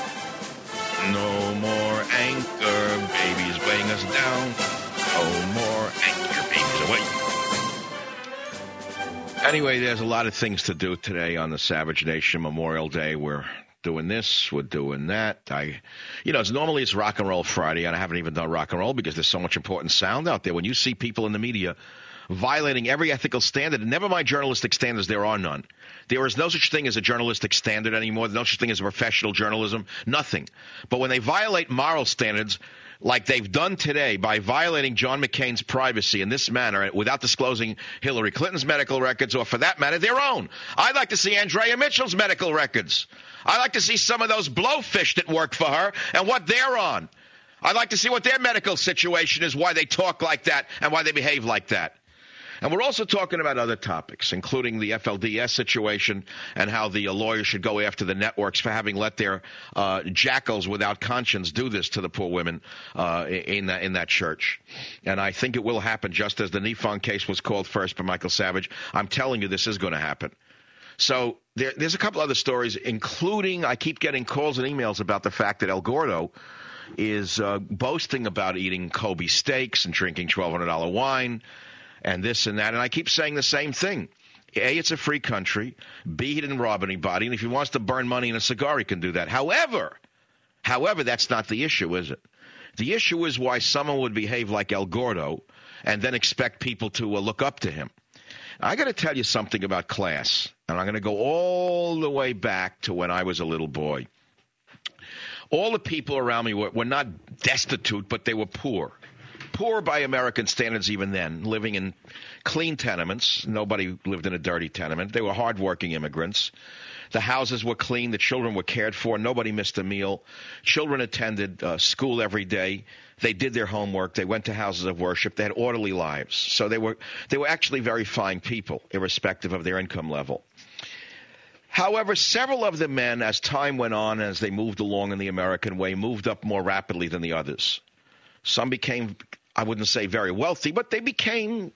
No more anchor babies weighing us down. No more anchor babies away. Anyway, there's a lot of things to do today on the Savage Nation Memorial Day. We're doing this, we're doing that. Normally it's Rock and Roll Friday, and I haven't even done rock and roll because there's so much important sound out there. When you see people in the media violating every ethical standard, and never mind journalistic standards, there are none. There is no such thing as a journalistic standard anymore. There's no such thing as professional journalism, nothing. But when they violate moral standards, like they've done today by violating John McCain's privacy in this manner without disclosing Hillary Clinton's medical records, or for that matter, their own. I'd like to see Andrea Mitchell's medical records. I'd like to see some of those blowfish that work for her and what they're on. I'd like to see what their medical situation is, why they talk like that, and why they behave like that. And we're also talking about other topics, including the FLDS situation and how the lawyers should go after the networks for having let their jackals without conscience do this to the poor women in that church. And I think it will happen, just as the Nifong case was called first by Michael Savage. I'm telling you, this is going to happen. So there's a couple other stories, including I keep getting calls and emails about the fact that El Gordo is boasting about eating Kobe steaks and drinking $1,200 wine and this and that. And I keep saying the same thing. A, it's a free country. B, he didn't rob anybody. And if he wants to burn money in a cigar, he can do that. However, that's not the issue, is it? The issue is why someone would behave like El Gordo and then expect people to look up to him. I got to tell you something about class, and I'm going to go all the way back to when I was a little boy. All the people around me were not destitute, but they were poor. Poor by American standards even then, living in clean tenements. Nobody lived in a dirty tenement. They were hardworking immigrants. The houses were clean. The children were cared for. Nobody missed a meal. Children attended school every day. They did their homework. They went to houses of worship. They had orderly lives. So they were actually very fine people, irrespective of their income level. However, several of the men, as time went on, as they moved along in the American way, moved up more rapidly than the others. Some became, I wouldn't say very wealthy, but they became,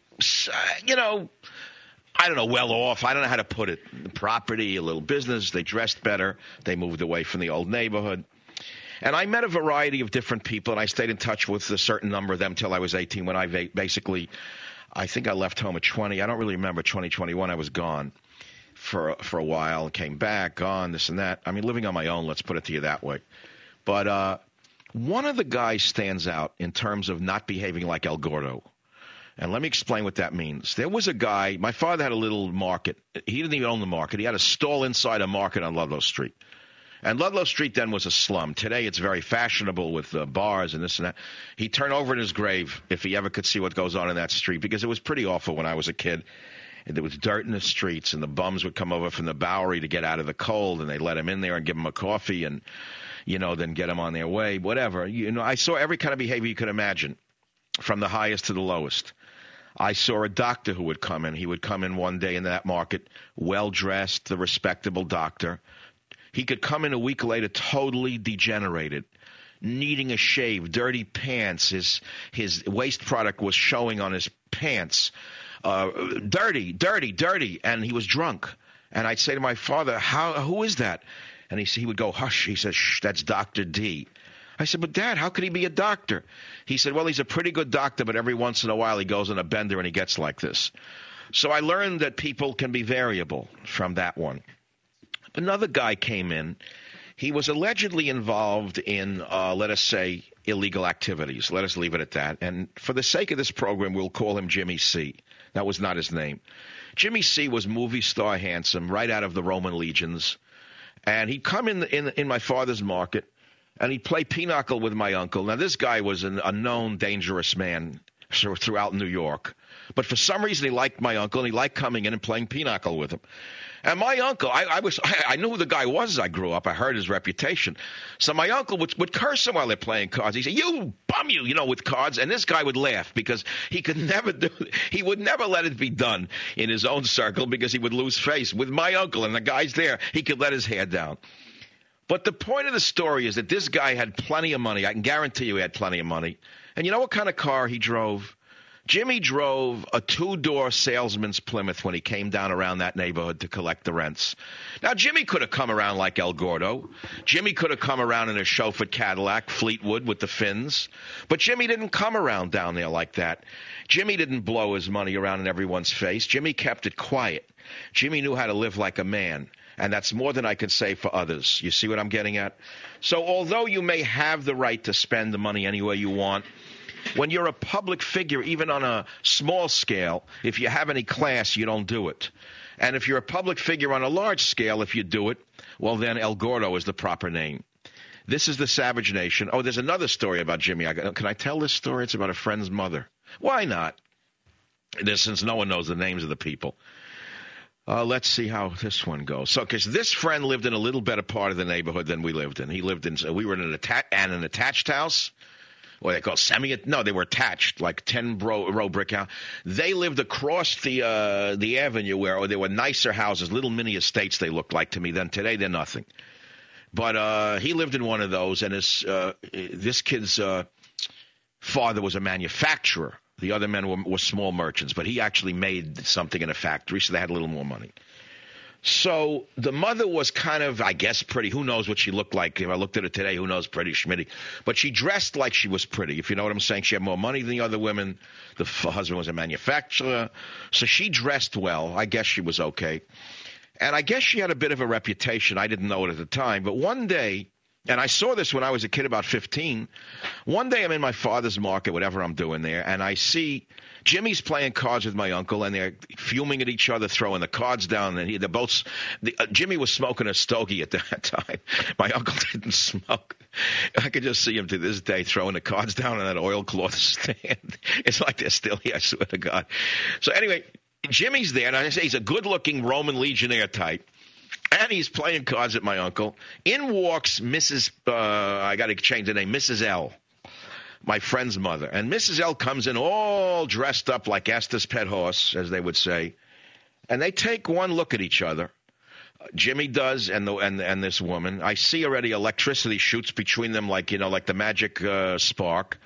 well off. I don't know how to put it. Property, a little business. They dressed better. They moved away from the old neighborhood. And I met a variety of different people, and I stayed in touch with a certain number of them till I was 18, when I I think I left home at 20. I don't really remember 2021. I was gone for a while and came back, gone, this and that. I mean, living on my own, let's put it to you that way. But one of the guys stands out in terms of not behaving like El Gordo. And let me explain what that means. There was a guy, my father had a little market. He didn't even own the market. He had a stall inside a market on Ludlow Street. And Ludlow Street then was a slum. Today it's very fashionable with bars and this and that. He'd turn over in his grave if he ever could see what goes on in that street, because it was pretty awful when I was a kid. And there was dirt in the streets, and the bums would come over from the Bowery to get out of the cold, and they'd let him in there and give him a coffee and, then get him on their way, whatever. I saw every kind of behavior you could imagine, from the highest to the lowest. I saw a doctor who would come in. He would come in one day in that market, well-dressed, the respectable doctor. He could come in a week later totally degenerated, needing a shave, dirty pants. His waste product was showing on his pants. Dirty. And he was drunk. And I'd say to my father, who is that? And he would go, hush. He said, shh, that's Dr. D. I said, but Dad, how could he be a doctor? He said, well, he's a pretty good doctor, but every once in a while he goes on a bender and he gets like this. So I learned that people can be variable from that one. Another guy came in. He was allegedly involved in, let us say, illegal activities. Let us leave it at that. And for the sake of this program, we'll call him Jimmy C. That was not his name. Jimmy C. was movie star handsome, right out of the Roman legions. And he'd come in my father's market, and he'd play pinochle with my uncle. Now, this guy was a known dangerous man throughout New York. But for some reason, he liked my uncle, and he liked coming in and playing pinochle with him. And my uncle, I knew who the guy was as I grew up. I heard his reputation. So my uncle would curse him while they're playing cards. He'd say, "You bum, you know, with cards." And this guy would laugh because he could never he would never let it be done in his own circle because he would lose face. With my uncle and the guys there, he could let his hair down. But the point of the story is that this guy had plenty of money. I can guarantee you he had plenty of money. And you know what kind of car he drove? Jimmy drove a two-door salesman's Plymouth when he came down around that neighborhood to collect the rents. Now, Jimmy could have come around like El Gordo. Jimmy could have come around in a chauffeured Cadillac, Fleetwood, with the fins. But Jimmy didn't come around down there like that. Jimmy didn't blow his money around in everyone's face. Jimmy kept it quiet. Jimmy knew how to live like a man. And that's more than I can say for others. You see what I'm getting at? So although you may have the right to spend the money any way you want, when you're a public figure, even on a small scale, if you have any class, you don't do it. And if you're a public figure on a large scale, if you do it, well, then El Gordo is the proper name. This is the Savage Nation. Oh, there's another story about Jimmy. Can I tell this story? It's about a friend's mother. Why not? Since no one knows the names of the people. Let's see how this one goes. So, because this friend lived in a little better part of the neighborhood than we lived in. We were in an attached house. What they call they were attached, like 10-row brick house. They lived across the avenue where there were nicer houses, little mini estates they looked like to me. Then today they're nothing. But he lived in one of those, and this kid's father was a manufacturer. The other men were small merchants, but he actually made something in a factory, so they had a little more money. So the mother was kind of, I guess, pretty. Who knows what she looked like? If I looked at her today, who knows, pretty schmitty. But she dressed like she was pretty, if you know what I'm saying. She had more money than the other women. The husband was a manufacturer. So she dressed well. I guess she was okay. And I guess she had a bit of a reputation. I didn't know it at the time. But one day, and I saw this when I was a kid about 15, one day I'm in my father's market, whatever I'm doing there, and I see Jimmy's playing cards with my uncle, and they're fuming at each other, throwing the cards down. And Jimmy was smoking a stogie at that time. My uncle didn't smoke. I could just see him to this day throwing the cards down on that oilcloth stand. It's like they're still here, I swear to God. So anyway, Jimmy's there, and I say he's a good-looking Roman legionnaire type. And he's playing cards at my uncle. In walks Mrs. I got to change the name, Mrs. L, my friend's mother. And Mrs. L comes in all dressed up like Esther's pet horse, as they would say. And they take one look at each other. Jimmy does, and this woman. I see already electricity shoots between them like the magic spark.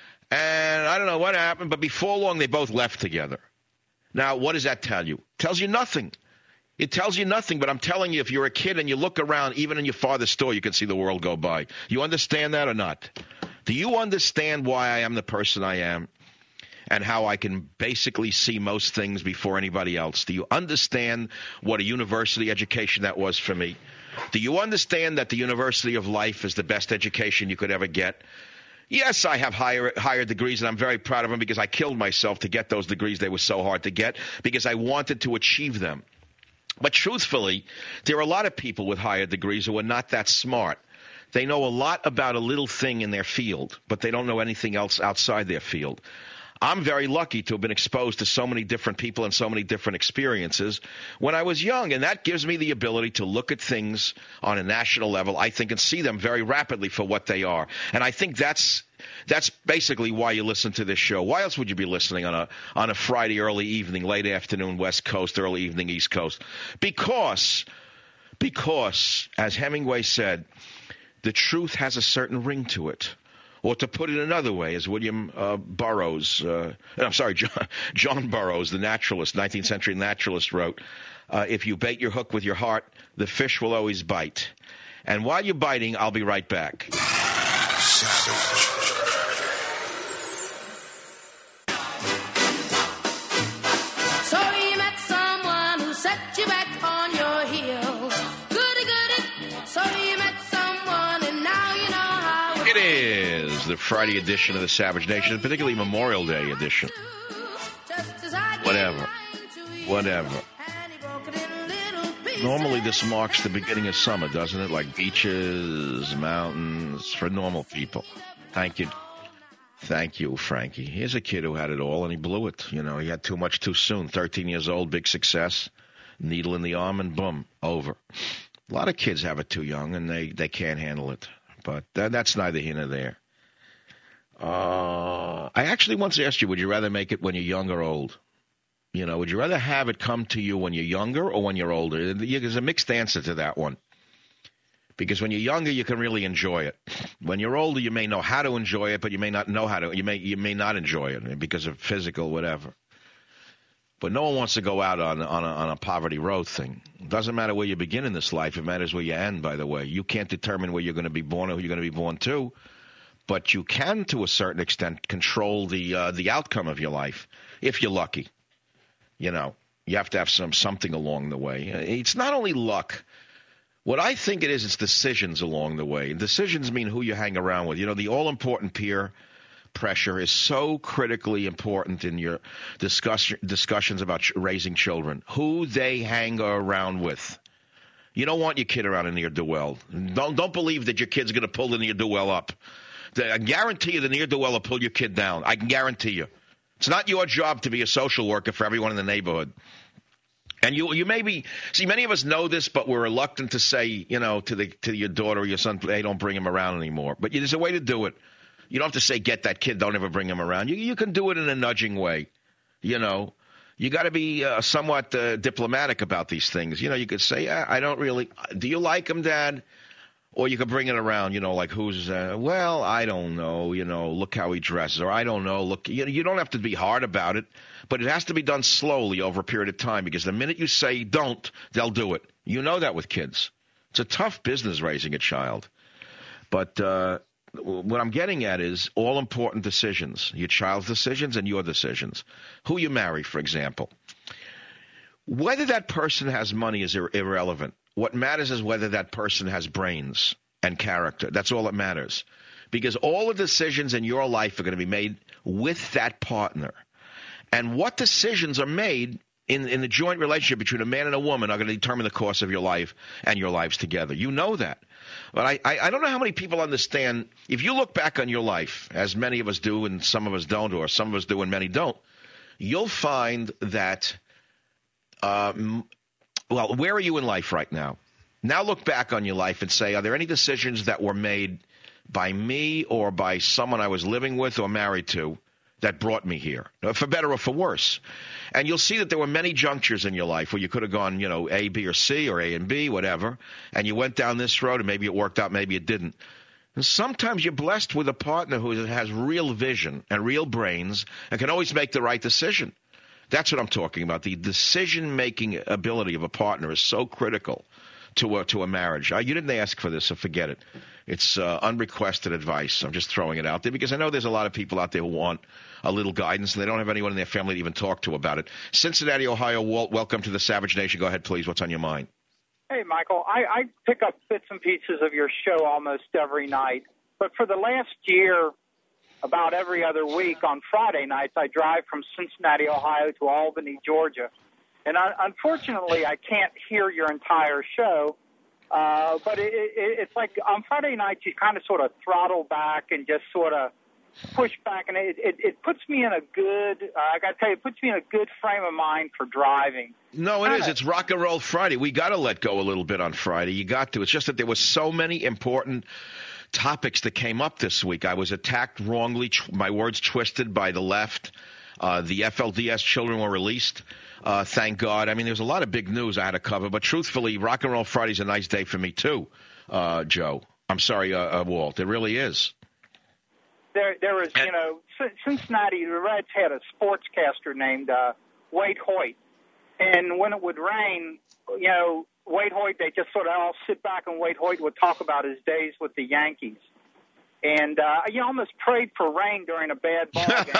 And I don't know what happened, but before long they both left together. Now, what does that tell you? It tells you nothing. It tells you nothing, but I'm telling you, if you're a kid and you look around, even in your father's store, you can see the world go by. You understand that or not? Do you understand why I am the person I am and how I can basically see most things before anybody else? Do you understand what a university education that was for me? Do you understand that the University of Life is the best education you could ever get? Yes, I have higher degrees, and I'm very proud of them because I killed myself to get those degrees. They were so hard to get because I wanted to achieve them. But truthfully, there are a lot of people with higher degrees who are not that smart. They know a lot about a little thing in their field, but they don't know anything else outside their field. I'm very lucky to have been exposed to so many different people and so many different experiences when I was young, and that gives me the ability to look at things on a national level, I think, and see them very rapidly for what they are. And I think that's basically why you listen to this show. Why else would you be listening on a Friday early evening, late afternoon, West Coast, early evening, East Coast? Because, as Hemingway said, the truth has a certain ring to it. Or to put it another way, as William Burroughs, John Burroughs, the naturalist, 19th century naturalist, wrote, if you bait your hook with your heart, the fish will always bite. And while you're biting, I'll be right back. So you met someone who set you back on your heels. Goody, goody. So you met someone the Friday edition of the Savage Nation, particularly Memorial Day edition. Whatever. Normally this marks the beginning of summer, doesn't it? Like beaches, mountains, for normal people. Thank you, Frankie. Here's a kid who had it all, and he blew it. He had too much too soon. 13 years old, big success, needle in the arm, and boom, over. A lot of kids have it too young, and they can't handle it. But that's neither here nor there. I actually once asked you, would you rather make it when you're young or old? Would you rather have it come to you when you're younger or when you're older? There's a mixed answer to that one. Because when you're younger, you can really enjoy it. When you're older, you may know how to enjoy it, but you may not know how to. You may not enjoy it because of physical whatever. But no one wants to go out on a poverty road thing. It doesn't matter where you begin in this life. It matters where you end, by the way. You can't determine where you're going to be born or who you're going to be born to. But you can, to a certain extent, control the outcome of your life if you're lucky. You have to have something along the way. It's not only luck. What I think it is, it's decisions along the way. And decisions mean who you hang around with. The all-important peer pressure is so critically important in your discussions about raising children. Who they hang around with. You don't want your kid around a ne'er-do-well. Don't believe that your kid's going to pull the ne'er-do-well up. I guarantee you the ne'er-do-well will pull your kid down. I can guarantee you. It's not your job to be a social worker for everyone in the neighborhood. And you maybe see, many of us know this, but we're reluctant to say, to your daughter or your son, hey, don't bring him around anymore. But there's a way to do it. You don't have to say, get that kid, don't ever bring him around. You can do it in a nudging way. You got to be somewhat diplomatic about these things. You could say, I don't really. Do you like him, Dad? Or you could bring it around, like who's, well, I don't know, look how he dresses. Or I don't know, look, you don't have to be hard about it. But it has to be done slowly over a period of time, because the minute you say don't, they'll do it. You know that with kids. It's a tough business raising a child. But what I'm getting at is all important decisions, your child's decisions and your decisions. Who you marry, for example. Whether that person has money is irrelevant. What matters is whether that person has brains and character. That's all that matters. Because all the decisions in your life are going to be made with that partner. And what decisions are made in the joint relationship between a man and a woman are going to determine the course of your life and your lives together. You know that. But I don't know how many people understand. If you look back on your life, as many of us do and some of us don't, or some of us do and many don't, you'll find that well, where are you in life right now? Now look back on your life and say, are there any decisions that were made by me or by someone I was living with or married to that brought me here, for better or for worse? And you'll see that there were many junctures in your life where you could have gone, A, B, or C, or A and B, whatever, and you went down this road and maybe it worked out, maybe it didn't. And sometimes you're blessed with a partner who has real vision and real brains and can always make the right decision. That's what I'm talking about. The decision-making ability of a partner is so critical to a marriage. You didn't ask for this, so forget it. It's unrequested advice. I'm just throwing it out there because I know there's a lot of people out there who want a little guidance, and they don't have anyone in their family to even talk to about it. Cincinnati, Ohio, Walt, welcome to the Savage Nation. Go ahead, please. What's on your mind? Hey, Michael. I pick up bits and pieces of your show almost every night, but for the last year, about every other week on Friday nights, I drive from Cincinnati, Ohio to Albany, Georgia. And unfortunately, I can't hear your entire show, but it's like on Friday nights, you kind of sort of throttle back and just sort of push back. And it puts me in a good, I got to tell you, it puts me in a good frame of mind for driving. No, it is. It's Rock and Roll Friday. We got to let go a little bit on Friday. You got to. It's just that there were so many important topics that came up this week. I was attacked wrongly, my words twisted by the left. The FLDS children were released. Thank God. I mean, there's a lot of big news I had to cover, but truthfully, Rock and Roll Friday's a nice day for me too, Joe. I'm sorry, Walt. It really is. There was, Cincinnati, the Reds had a sportscaster named Wade Hoyt. And when it would rain, Wade Hoyt, they just sort of all sit back and Wade Hoyt would talk about his days with the Yankees. And you almost prayed for rain during a bad ball game.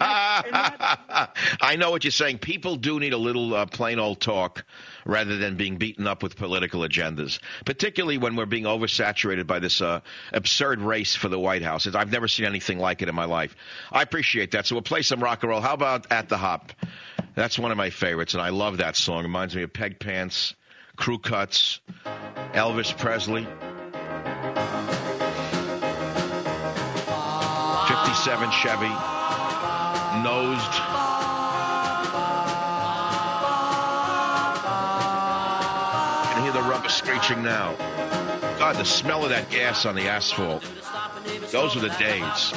I know what you're saying. People do need a little plain old talk rather than being beaten up with political agendas, particularly when we're being oversaturated by this absurd race for the White House. I've never seen anything like it in my life. I appreciate that. So we'll play some rock and roll. How about At the Hop? That's one of my favorites, and I love that song. It reminds me of Peg Pants, Crew Cuts, Elvis Presley. 57 Chevy, nosed. You can hear the rubber screeching now. God, the smell of that gas on the asphalt. Those are the days.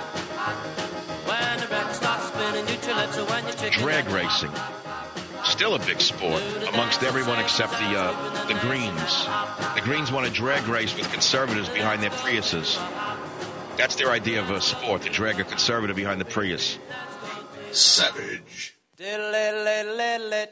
Drag racing. Still a big sport amongst everyone except the Greens. The Greens want to drag race with conservatives behind their Priuses. That's their idea of a sport, to drag a conservative behind the Prius. Savage. Yeah.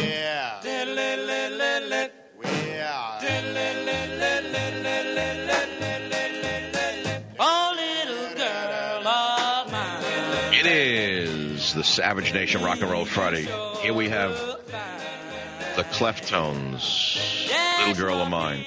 Oh, little girl of mine. It is the Savage Nation Rock and Roll Friday. Here we have the Cleftones, Little Girl of Mine.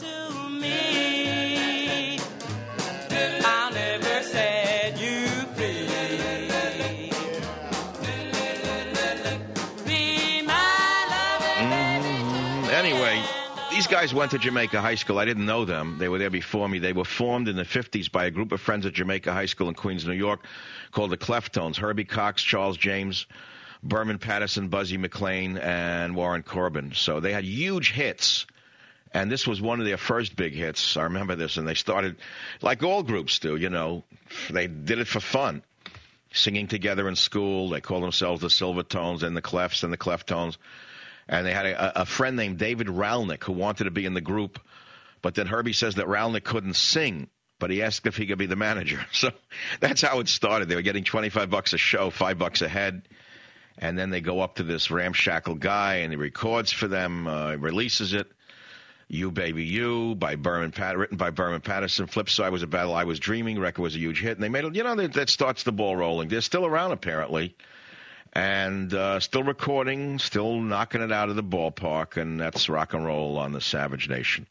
Anyway, these guys went to Jamaica High School. I didn't know them. They were there before me. They were formed in the 50s by a group of friends at Jamaica High School in Queens, New York, called the Cleftones. Herbie Cox, Charles James, Berman Patterson, Buzzy McLean, and Warren Corbin. So they had huge hits, and this was one of their first big hits. I remember this, and they started, like all groups do, you know, they did it for fun, singing together in school. They called themselves the Silvertones and the Clefs and the Cleftones. And they had a friend named David Ralnick who wanted to be in the group, but then Herbie says that Ralnick couldn't sing, but he asked if he could be the manager. So that's how it started. They were getting $25 a show, $5 a head, and then they go up to this ramshackle guy, and he records for them, releases it. You Baby You, written by Berman Patterson. Flipside was a Battle I Was Dreaming. Record was a huge hit, and they made it. You know, that starts the ball rolling. They're still around apparently. And still recording, still knocking it out of the ballpark, and that's rock and roll on the Savage Nation.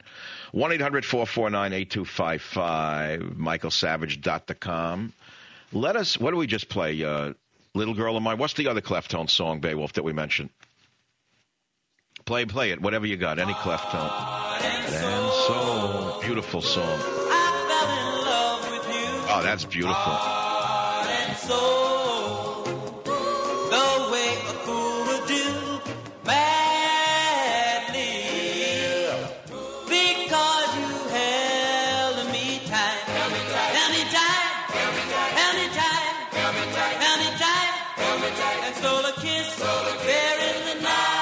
1-800-449-8255, michaelsavage.com. Let us, what do we just play? Little Girl of Mine. What's the other Cleftone song, Beowulf, that we mentioned? Play it, whatever you got, any Cleftone. And so, beautiful song. Oh, that's beautiful. The way a fool would do madly, because you held me tight. Held me tight. Held me tight. Held me tight. Held me tight. Held me tight. Held me tight. Held me tight. And stole a kiss there in the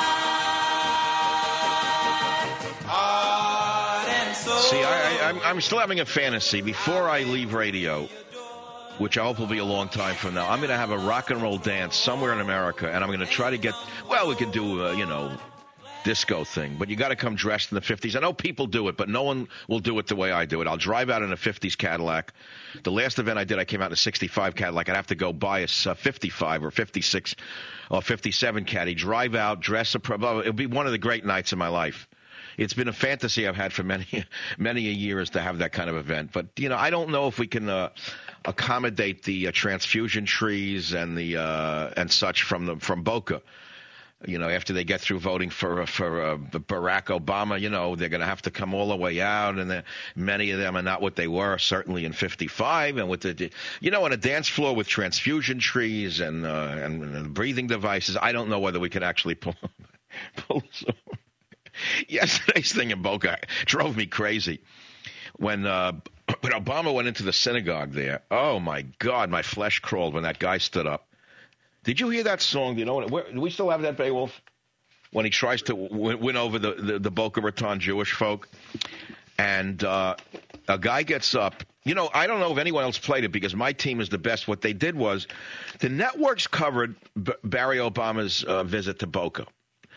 night. Heart and soul. See, I'm still having a fantasy. Before I leave radio, which I hope will be a long time from now, I'm going to have a rock and roll dance somewhere in America, and I'm going to try to get, well, we could do a, disco thing, but you got to come dressed in the 50s. I know people do it, but no one will do it the way I do it. I'll drive out in a 50s Cadillac. The last event I did, I came out in a 65 Cadillac. I'd have to go buy a 55 or 56 or 57 Caddy, drive out, dress up. It'll be one of the great nights of my life. It's been a fantasy I've had for many a years to have that kind of event. But, I don't know if we can accommodate the transfusion trees and the and such from Boca. After they get through voting for Barack Obama, they're going to have to come all the way out, and many of them are not what they were, certainly in 55, and with the, on a dance floor with transfusion trees and breathing devices. I don't know whether we can actually pull some. Yesterday's thing in Boca drove me crazy. When Obama went into the synagogue there, oh, my God, my flesh crawled when that guy stood up. Did you hear that song? Do you know do we still have that, Beowulf? When he tries to win over the Boca Raton Jewish folk. And a guy gets up. I don't know if anyone else played it because my team is the best. What they did was the networks covered Barry Obama's visit to Boca.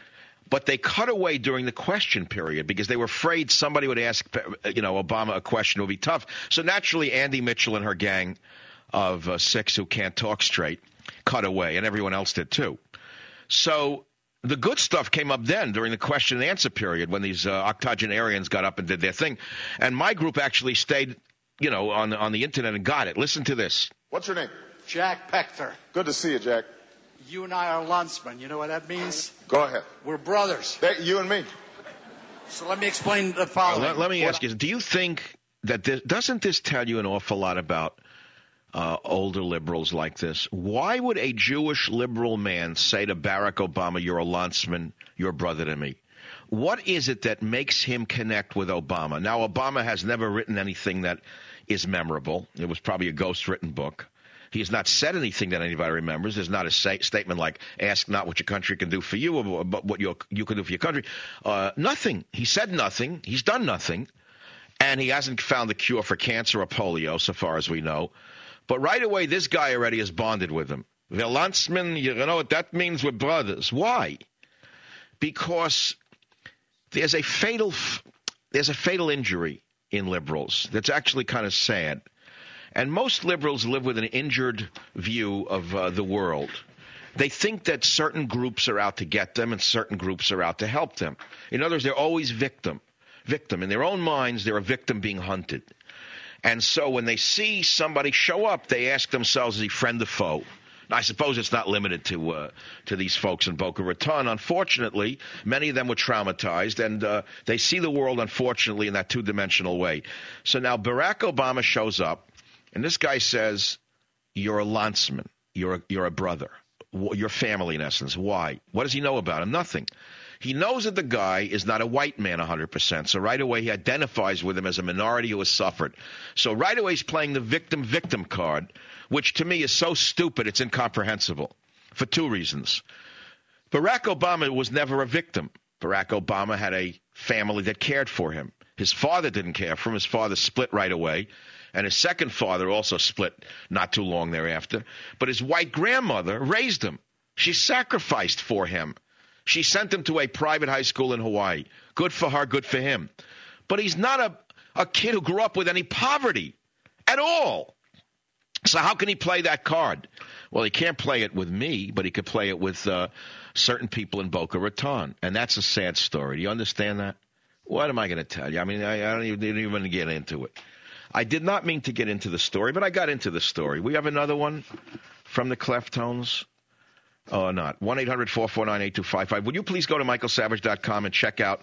But they cut away during the question period because they were afraid somebody would ask, Obama a question. It would be tough. So naturally, Andy Mitchell and her gang of 6 who can't talk straight cut away, and everyone else did too. So the good stuff came up then during the question and answer period when these octogenarians got up and did their thing. And my group actually stayed, on the internet and got it. Listen to this. What's your name? Jack Pechter. Good to see you, Jack. You and I are Lunsmen. You know what that means? Go ahead. We're brothers. You and me. So let me explain the following. Let me ask you, do you think that doesn't this tell you an awful lot about older liberals like this? Why would a Jewish liberal man say to Barack Obama, you're a Lunsman, you're a brother to me? What is it that makes him connect with Obama? Now, Obama has never written anything that is memorable. It was probably a ghost-written book. He has not said anything that anybody remembers. There's not a statement like, ask not what your country can do for you, but what you can do for your country. Nothing. He said nothing. He's done nothing. And he hasn't found the cure for cancer or polio, so far as we know. But right away, this guy already has bonded with him. The Landsman, you know what that means? We're brothers. Why? Because there's a fatal injury in liberals that's actually kind of sad. And most liberals live with an injured view of the world. They think that certain groups are out to get them and certain groups are out to help them. In other words, they're always victim. In their own minds, they're a victim being hunted. And so when they see somebody show up, they ask themselves, is he friend or foe? Now, I suppose it's not limited to these folks in Boca Raton. Unfortunately, many of them were traumatized, and they see the world, unfortunately, in that two-dimensional way. So now Barack Obama shows up, and this guy says, you're a Landsman. You're a brother. Your family, in essence. Why? What does he know about him? Nothing. He knows that the guy is not a white man 100%, so right away he identifies with him as a minority who has suffered. So right away he's playing the victim card, which to me is so stupid it's incomprehensible for two reasons. Barack Obama was never a victim. Barack Obama had a family that cared for him. His father didn't care for him. His father split right away. And his second father also split not too long thereafter. But his white grandmother raised him. She sacrificed for him. She sent him to a private high school in Hawaii. Good for her, good for him. But he's not a kid who grew up with any poverty at all. So how can he play that card? Well, he can't play it with me, but he could play it with certain people in Boca Raton. And that's a sad story. Do you understand that? What am I going to tell you? I mean, I don't even get into it. I did not mean to get into the story, but I got into the story. We have another one from the Cleftones. Oh, not. 1-800-449-8255. Would you please go to michaelsavage.com and check out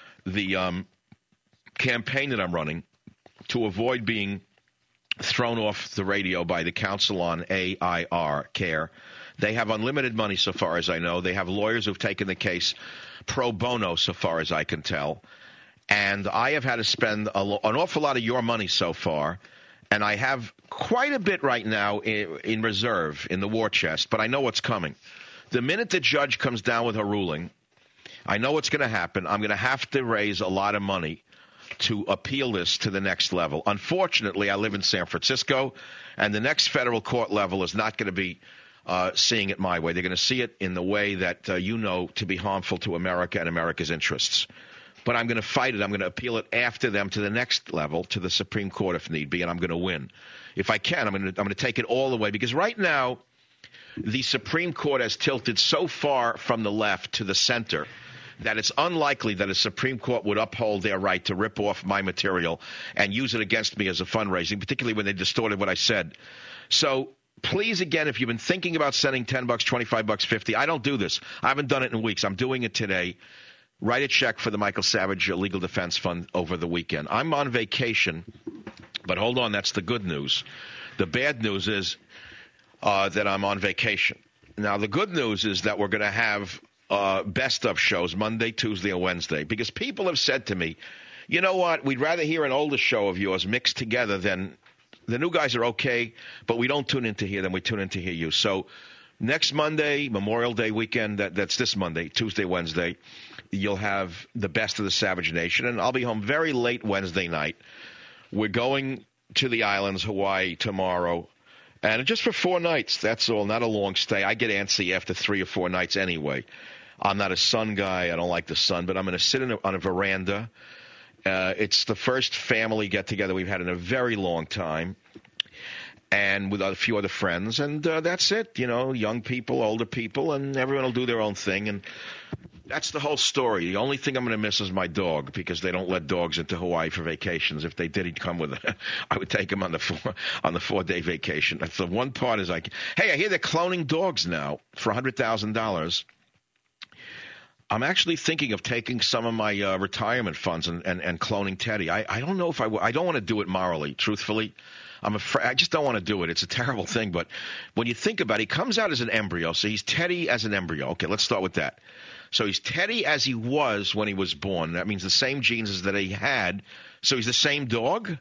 the campaign that I'm running to avoid being thrown off the radio by the Council on AIR Care. They have unlimited money so far as I know. They have lawyers who've taken the case pro bono so far as I can tell. And I have had to spend an awful lot of your money so far. And I have quite a bit right now in reserve in the war chest, but I know what's coming. The minute the judge comes down with her ruling, I know what's going to happen. I'm going to have to raise a lot of money to appeal this to the next level. Unfortunately, I live in San Francisco, and the next federal court level is not going to be seeing it my way. They're going to see it in the way that to be harmful to America and America's interests. But I'm going to fight it. I'm going to appeal it after them to the next level, to the Supreme Court if need be, and I'm going to win. If I can, I'm going to take it all the way. Because right now, the Supreme Court has tilted so far from the left to the center that it's unlikely that a Supreme Court would uphold their right to rip off my material and use it against me as a fundraising, particularly when they distorted what I said. So please, again, if you've been thinking about sending $10, $25, $50, I don't do this. I haven't done it in weeks. I'm doing it today. Write a check for the Michael Savage Legal Defense Fund over the weekend. I'm on vacation, but hold on, that's the good news. The bad news is that I'm on vacation. Now, the good news is that we're going to have best of shows Monday, Tuesday, and Wednesday, because people have said to me, you know what, we'd rather hear an older show of yours mixed together than the new guys are okay, but we don't tune in to hear them, we tune in to hear you. So next Monday, Memorial Day weekend, that's this Monday, Tuesday, Wednesday, you'll have the best of the Savage Nation, and I'll be home very late Wednesday night. We're going to the islands, Hawaii, tomorrow, and just for 4 nights, that's all, not a long stay. I get antsy after 3 or 4 nights anyway. I'm not a sun guy. I don't like the sun, but I'm going to sit on a veranda. It's the first family get-together we've had in a very long time, and with a few other friends, and that's it. You know, young people, older people, and everyone will do their own thing, and that's the whole story. The only thing I'm going to miss is my dog, because they don't let dogs into Hawaii for vacations. If they did, he'd come with it. I would take him on the 4-day vacation. That's the one part is like, hey, I hear they're cloning dogs now for $100,000. I'm actually thinking of taking some of my retirement funds and cloning Teddy. I don't know if I don't want to do it morally, truthfully. I'm afraid I just don't want to do it. It's a terrible thing, but when you think about it, he comes out as an embryo. So he's Teddy as an embryo. Okay, let's start with that. So he's Teddy as he was when he was born. That means the same genes as that he had. So he's the same dog?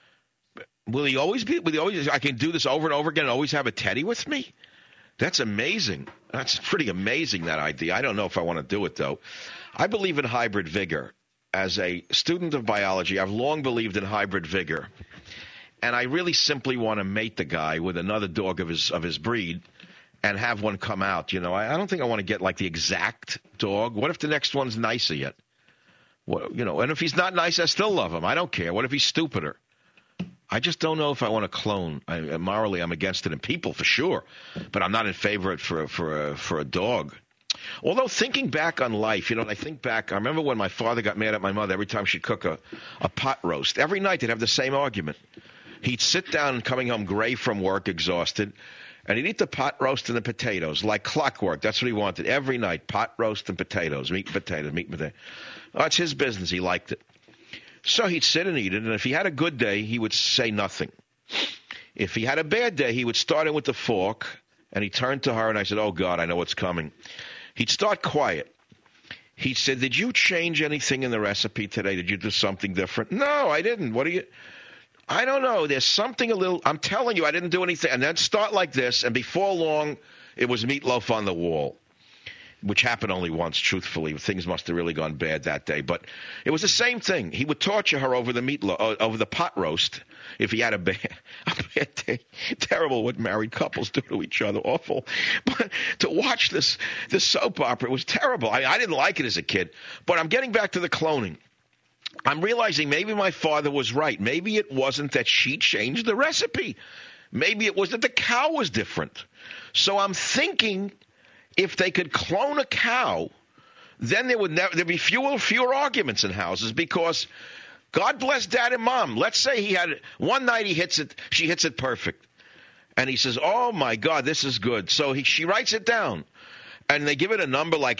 Will he always be? I can do this over and over again and always have a Teddy with me? That's amazing. That's pretty amazing, that idea. I don't know if I want to do it, though. I believe in hybrid vigor. As a student of biology, I've long believed in hybrid vigor. And I really simply want to mate the guy with another dog of his breed and have one come out. You know, I don't think I want to get like the exact dog. What if the next one's nicer yet? Well, you know, and if he's not nice, I still love him. I don't care. What if he's stupider? I just don't know if I want to clone. Morally, I'm against it in people for sure, but I'm not in favor of it for a dog. Although thinking back on life, you know, I think back, I remember when my father got mad at my mother every time she'd cook a pot roast. Every night they'd have the same argument. He'd sit down coming home gray from work, exhausted, and he'd eat the pot roast and the potatoes like clockwork. That's what he wanted every night, pot roast and potatoes, meat and potatoes, meat and potatoes. Oh, it's his business. He liked it. So he'd sit and eat it, and if he had a good day, he would say nothing. If he had a bad day, he would start in with the fork, and he turned to her, and I said, oh, God, I know what's coming. He'd start quiet. He said, did you change anything in the recipe today? Did you do something different? No, I didn't. What do you... I don't know. There's something a little... I'm telling you, I didn't do anything. And then start like this, and before long, it was meatloaf on the wall, which happened only once, truthfully. Things must have really gone bad that day. But it was the same thing. He would torture her over the meatloaf, over the pot roast, if he had a bad day. Terrible what married couples do to each other. Awful. But to watch this soap opera, it was terrible. I didn't like it as a kid. But I'm getting back to the cloning. I'm realizing maybe my father was right. Maybe it wasn't that she changed the recipe. Maybe it was that the cow was different. So I'm thinking if they could clone a cow, then there'd be fewer arguments in houses, because God bless Dad and Mom. Let's say he had one night she hits it perfect. And he says, oh, my God, this is good. So she writes it down. And they give it a number like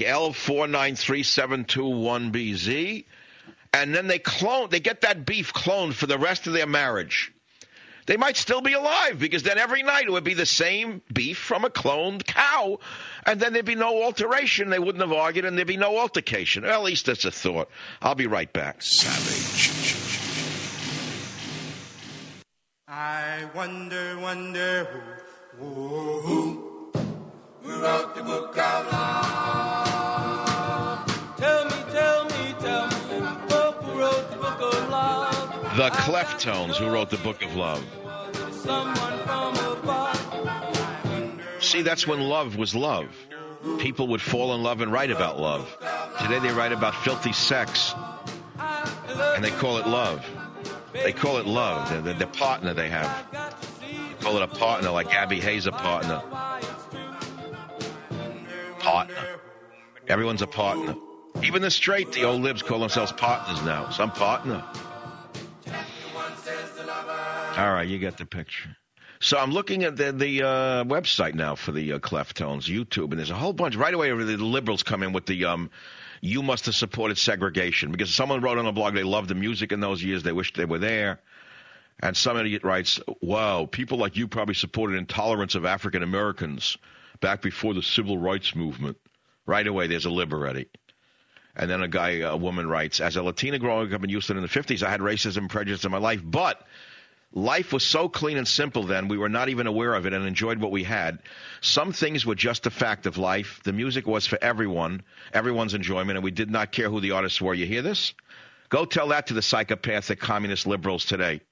L493721BZ. And then they get that beef cloned for the rest of their marriage. They might still be alive, because then every night it would be the same beef from a cloned cow, and then there'd be no alteration. They wouldn't have argued, and there'd be no altercation. Well, at least that's a thought. I'll be right back. Savage. I wonder who wrote the book of love? Tell me, who wrote the book of love? The Cleftones, who wrote the Book of Love. See, that's when love was love. People would fall in love and write about love. Today they write about filthy sex, and they call it love. They call it love. The partner they have. They call it a partner, like Abby Hayes, a partner. Partner. Everyone's a partner. Even the straight, the old libs call themselves partners now. Some partner. All right, you get the picture. So I'm looking at the website now for the Cleftones, YouTube, and there's a whole bunch. Right away, the liberals come in with the you must have supported segregation, because someone wrote on a blog they loved the music in those years. They wished they were there. And some idiot writes, wow, people like you probably supported intolerance of African Americans back before the civil rights movement. Right away, there's a lib already. And then a woman writes, as a Latina growing up in Houston in the 50s, I had racism and prejudice in my life, but life was so clean and simple then, we were not even aware of it and enjoyed what we had. Some things were just a fact of life. The music was for everyone's enjoyment, and we did not care who the artists were. You hear this? Go tell that to the psychopathic communist liberals today.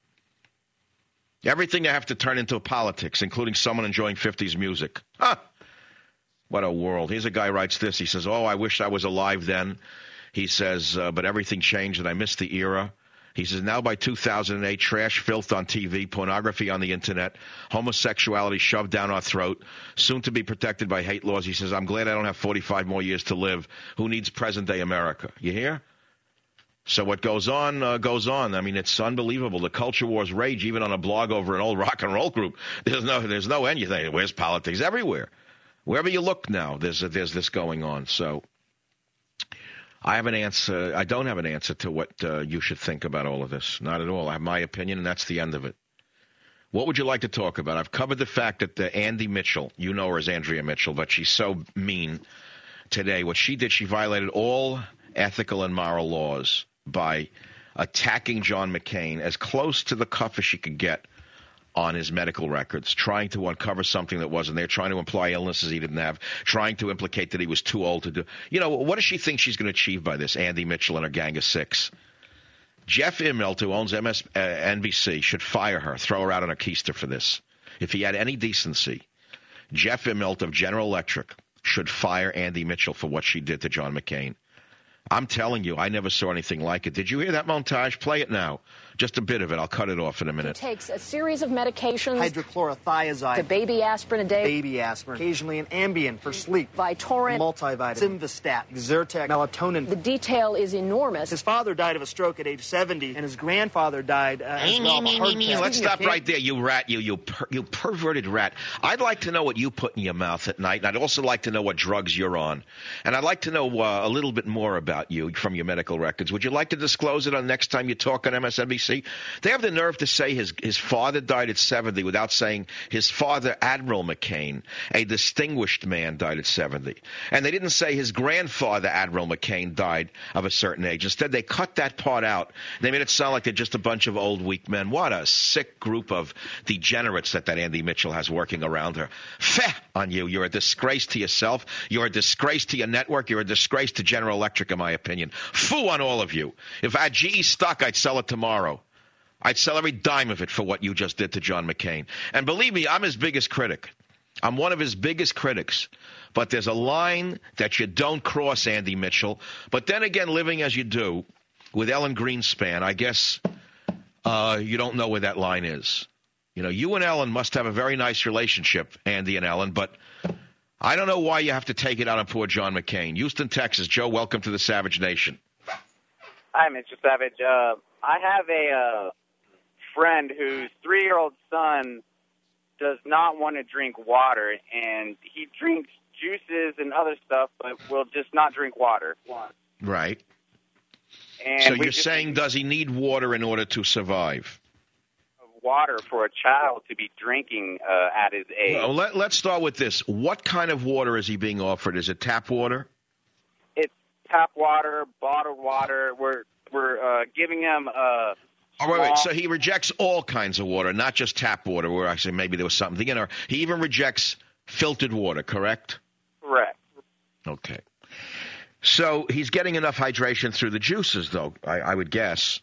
Everything they have to turn into politics, including someone enjoying 50s music. Huh. What a world. Here's a guy writes this. He says, I wish I was alive then. He says, but everything changed and I missed the era. He says, now by 2008, trash, filth on TV, pornography on the Internet, homosexuality shoved down our throat, soon to be protected by hate laws. He says, I'm glad I don't have 45 more years to live. Who needs present-day America? You hear? So what goes on, goes on. I mean, it's unbelievable. The culture wars rage even on a blog over an old rock and roll group. There's no end. You think, where's politics? Everywhere. Wherever you look now, there's this going on. So I have an answer. I don't have an answer to what you should think about all of this. Not at all. I have my opinion, and that's the end of it. What would you like to talk about? I've covered the fact that Andy Mitchell, you know her as Andrea Mitchell, but she's so mean today. What she did, she violated all ethical and moral laws by attacking John McCain as close to the cuff as she could get on his medical records, trying to uncover something that wasn't there, trying to imply illnesses he didn't have, trying to implicate that he was too old to do. You know, what does she think she's going to achieve by this, Andy Mitchell and her gang of six? Jeff Immelt, who owns NBC, should fire her, throw her out on a keister for this. If he had any decency, Jeff Immelt of General Electric should fire Andy Mitchell for what she did to John McCain. I'm telling you, I never saw anything like it. Did you hear that montage? Play it now. Just a bit of it. I'll cut it off in a minute. He takes a series of medications. Hydrochlorothiazide. The baby aspirin a day. Baby aspirin. Occasionally an Ambien for sleep. Vitorant. Multivitamin. Simvastat. Zyrtec. Melatonin. The detail is enormous. His father died of a stroke at age 70, and his grandfather died as well of a heart attack. Let's stop right there, you rat, you perverted rat. I'd like to know what you put in your mouth at night, and I'd also like to know what drugs you're on. And I'd like to know a little bit more about you from your medical records. Would you like to disclose it on next time you talk on MSNBC? They have the nerve to say his father died at 70 without saying his father, Admiral McCain, a distinguished man, died at 70. And they didn't say his grandfather, Admiral McCain, died of a certain age. Instead, they cut that part out. They made it sound like they're just a bunch of old, weak men. What a sick group of degenerates that Andy Mitchell has working around her. Feh on you. You're a disgrace to yourself. You're a disgrace to your network. You're a disgrace to General Electric, in my opinion. Foo on all of you. If I had GE stock, I'd sell it tomorrow. I'd sell every dime of it for what you just did to John McCain. And believe me, I'm his biggest critic. I'm one of his biggest critics. But there's a line that you don't cross, Andy Mitchell. But then again, living as you do with Ellen Greenspan, I guess you don't know where that line is. You know, you and Ellen must have a very nice relationship, Andy and Ellen, but I don't know why you have to take it out on poor John McCain. Houston, Texas. Joe, welcome to the Savage Nation. Hi, Mr. Savage. I have a friend whose 3-year-old son does not want to drink water, and he drinks juices and other stuff, but will just not drink water. Right. And so you're saying, does he need water in order to survive? Water for a child to be drinking at his age. Well, let's start with this. What kind of water is he being offered? Is it tap water? It's tap water, bottled water. We're giving him wait. So he rejects all kinds of water, not just tap water, where actually maybe there was something in, or he even rejects filtered water, correct? Correct. Okay. So he's getting enough hydration through the juices, though, I would guess.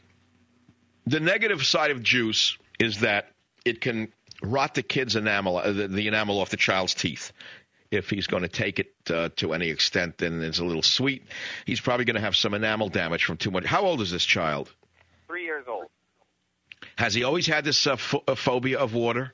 The negative side of juice is that it can rot the kid's enamel, the enamel off the child's teeth. If he's going to take it to any extent, then it's a little sweet. He's probably going to have some enamel damage from too much. How old is this child? 3 years old. Has he always had this phobia of water?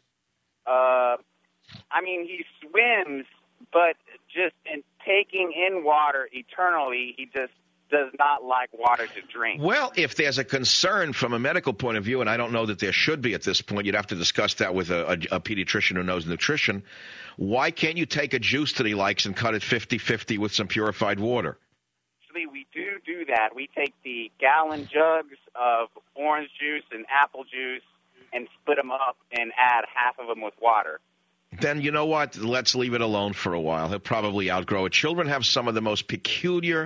I mean, he swims, but just in taking in water eternally, he just does not like water to drink. Well, if there's a concern from a medical point of view, and I don't know that there should be at this point, you'd have to discuss that with a pediatrician who knows nutrition. Why can't you take a juice that he likes and cut it 50-50 with some purified water? Actually, we do that. We take the gallon jugs of orange juice and apple juice and split them up and add half of them with water. Then you know what? Let's leave it alone for a while. He'll probably outgrow it. Children have some of the most peculiar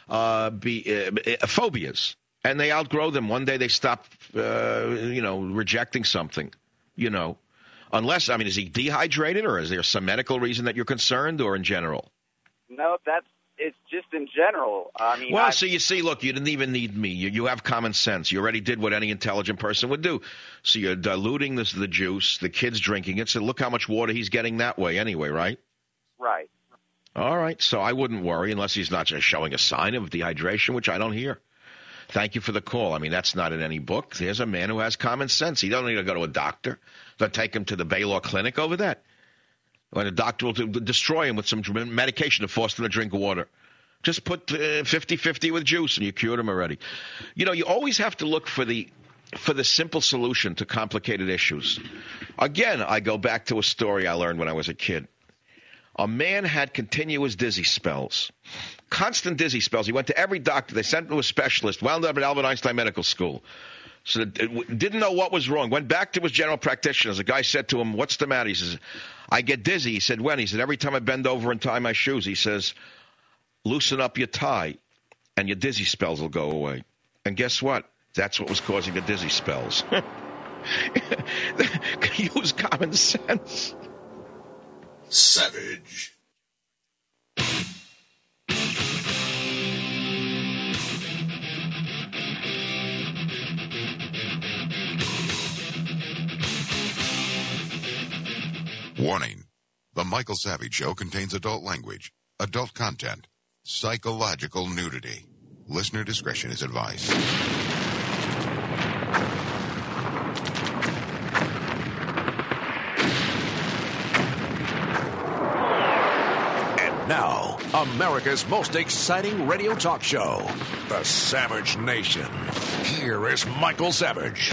phobias, and they outgrow them. One day they stop, rejecting something, Unless, is he dehydrated, or is there some medical reason that you're concerned, or in general? No, it's just in general. So you see, look, you didn't even need me. You have common sense. You already did what any intelligent person would do. So you're diluting the juice. The kid's drinking it. So look how much water he's getting that way anyway, right? Right. All right, so I wouldn't worry unless he's not just showing a sign of dehydration, which I don't hear. Thank you for the call. I mean, that's not in any book. There's a man who has common sense. He don't need to go to a doctor. They'll take him to the Baylor Clinic over that. When a doctor will destroy him with some medication to force him to drink water. Just put 50-50 with juice and you cured him already. You know, you always have to look for the simple solution to complicated issues. Again, I go back to a story I learned when I was a kid. A man had continuous dizzy spells. Constant dizzy spells. He went to every doctor. They sent him to a specialist. Wound up at Albert Einstein Medical School. So didn't know what was wrong. Went back to his general practitioner. The guy said to him, "What's the matter?" He says, "I get dizzy." He said, "When?" He said, "Every time I bend over and tie my shoes." He says, "Loosen up your tie and your dizzy spells will go away." And guess what? That's what was causing the dizzy spells. Use common sense. Savage. Warning. The Michael Savage Show contains adult language, adult content, psychological nudity. Listener discretion is advised. And now, America's most exciting radio talk show, The Savage Nation. Here is Michael Savage.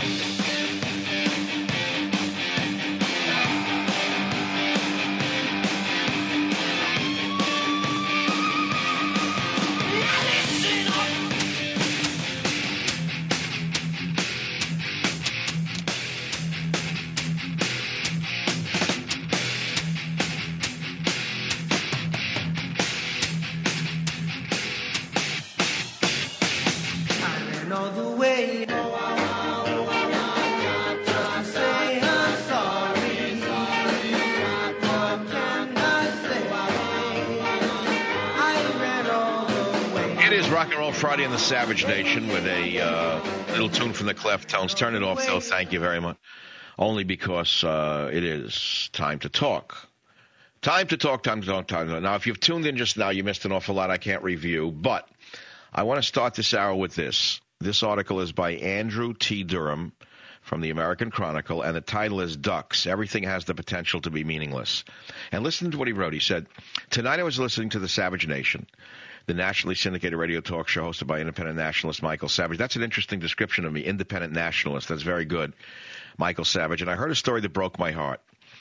Friday in the Savage Nation with a little tune from the Cleftones. Turn it off, though. Thank you very much. Only because it is time to talk. Time to talk. Now, if you've tuned in just now, you missed an awful lot I can't review. But I want to start this hour with this. This article is by Andrew T. Durham from the American Chronicle, and the title is Ducks. Everything has the potential to be meaningless. And listen to what he wrote. He said, "Tonight I was listening to the Savage Nation, the nationally syndicated radio talk show hosted by independent nationalist Michael Savage." That's an interesting description of me, independent nationalist. That's very good, Michael Savage. And I heard a story that broke my heart.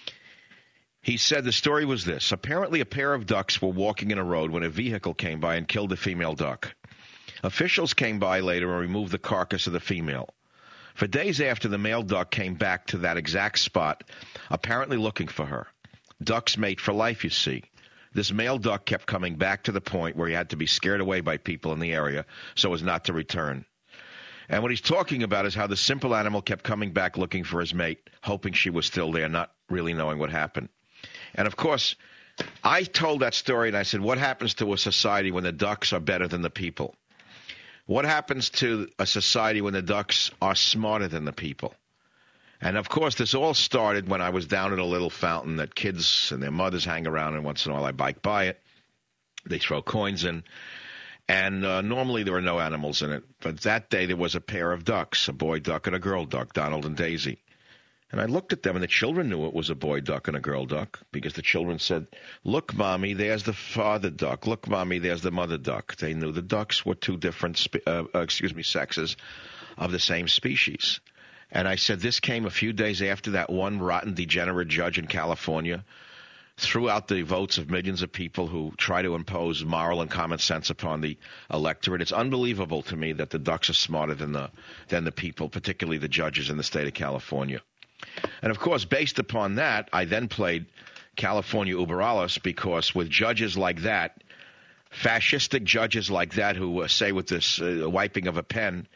He said the story was this. Apparently a pair of ducks were walking in a road when a vehicle came by and killed the female duck. Officials came by later and removed the carcass of the female. For days after, the male duck came back to that exact spot, apparently looking for her. Ducks mate for life, you see. This male duck kept coming back to the point where he had to be scared away by people in the area so as not to return. And what he's talking about is how the simple animal kept coming back looking for his mate, hoping she was still there, not really knowing what happened. And, of course, I told that story and I said, what happens to a society when the ducks are better than the people? What happens to a society when the ducks are smarter than the people? And, of course, this all started when I was down at a little fountain that kids and their mothers hang around, and once in a while I bike by it. They throw coins in. And normally there are no animals in it. But that day there was a pair of ducks, a boy duck and a girl duck, Donald and Daisy. And I looked at them, and the children knew it was a boy duck and a girl duck because the children said, "Look, Mommy, there's the father duck. Look, Mommy, there's the mother duck." They knew the ducks were two different sexes of the same species. And I said, this came a few days after that one rotten, degenerate judge in California threw out the votes of millions of people who try to impose moral and common sense upon the electorate. It's unbelievable to me that the ducks are smarter than the people, particularly the judges in the state of California. And, of course, based upon that, I then played California Uber Alles because with judges like that, fascistic judges like that who say with this swiping of a pen,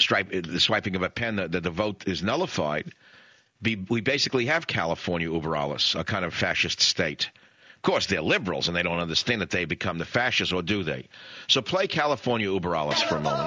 that the vote is nullified, we basically have California Uber Alles, a kind of fascist state. Of course, they're liberals, and they don't understand that they become the fascists, or do they? So play California Uber Alles for a moment.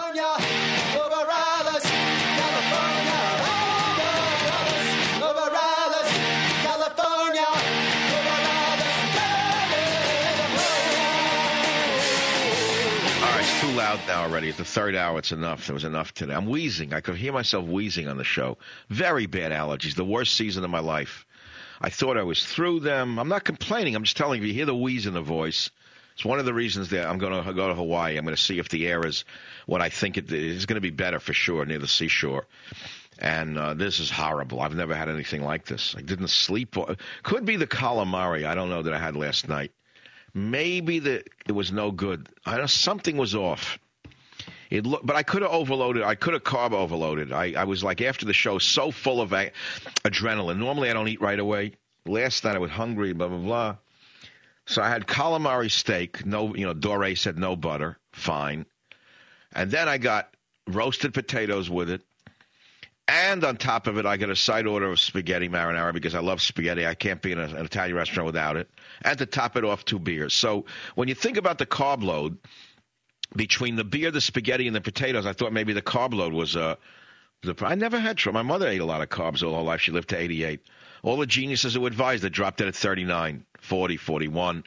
out now already. At the third hour, it's enough. There was enough today. I'm wheezing. I could hear myself wheezing on the show. Very bad allergies. The worst season of my life. I thought I was through them. I'm not complaining. I'm just telling you, you hear the wheeze in the voice. It's one of the reasons that I'm going to go to Hawaii. I'm going to see if the air is what I think it is going to be better for sure near the seashore. And this is horrible. I've never had anything like this. I didn't sleep. Could be the calamari. I don't know that I had last night. Maybe it was no good. I know something was off. But I could have overloaded. I could have carb overloaded. I was like after the show so full of adrenaline. Normally I don't eat right away. Last night I was hungry. Blah blah blah. So I had calamari steak. No, Dore said no butter. Fine. And then I got roasted potatoes with it. And on top of it, I got a side order of spaghetti marinara because I love spaghetti. I can't be in an Italian restaurant without it. And to top it off, 2 beers. So when you think about the carb load, between the beer, the spaghetti, and the potatoes, I thought maybe the carb load was I never had trouble. My mother ate a lot of carbs all her life. She lived to 88. All the geniuses who advised her dropped it at 39, 40, 41.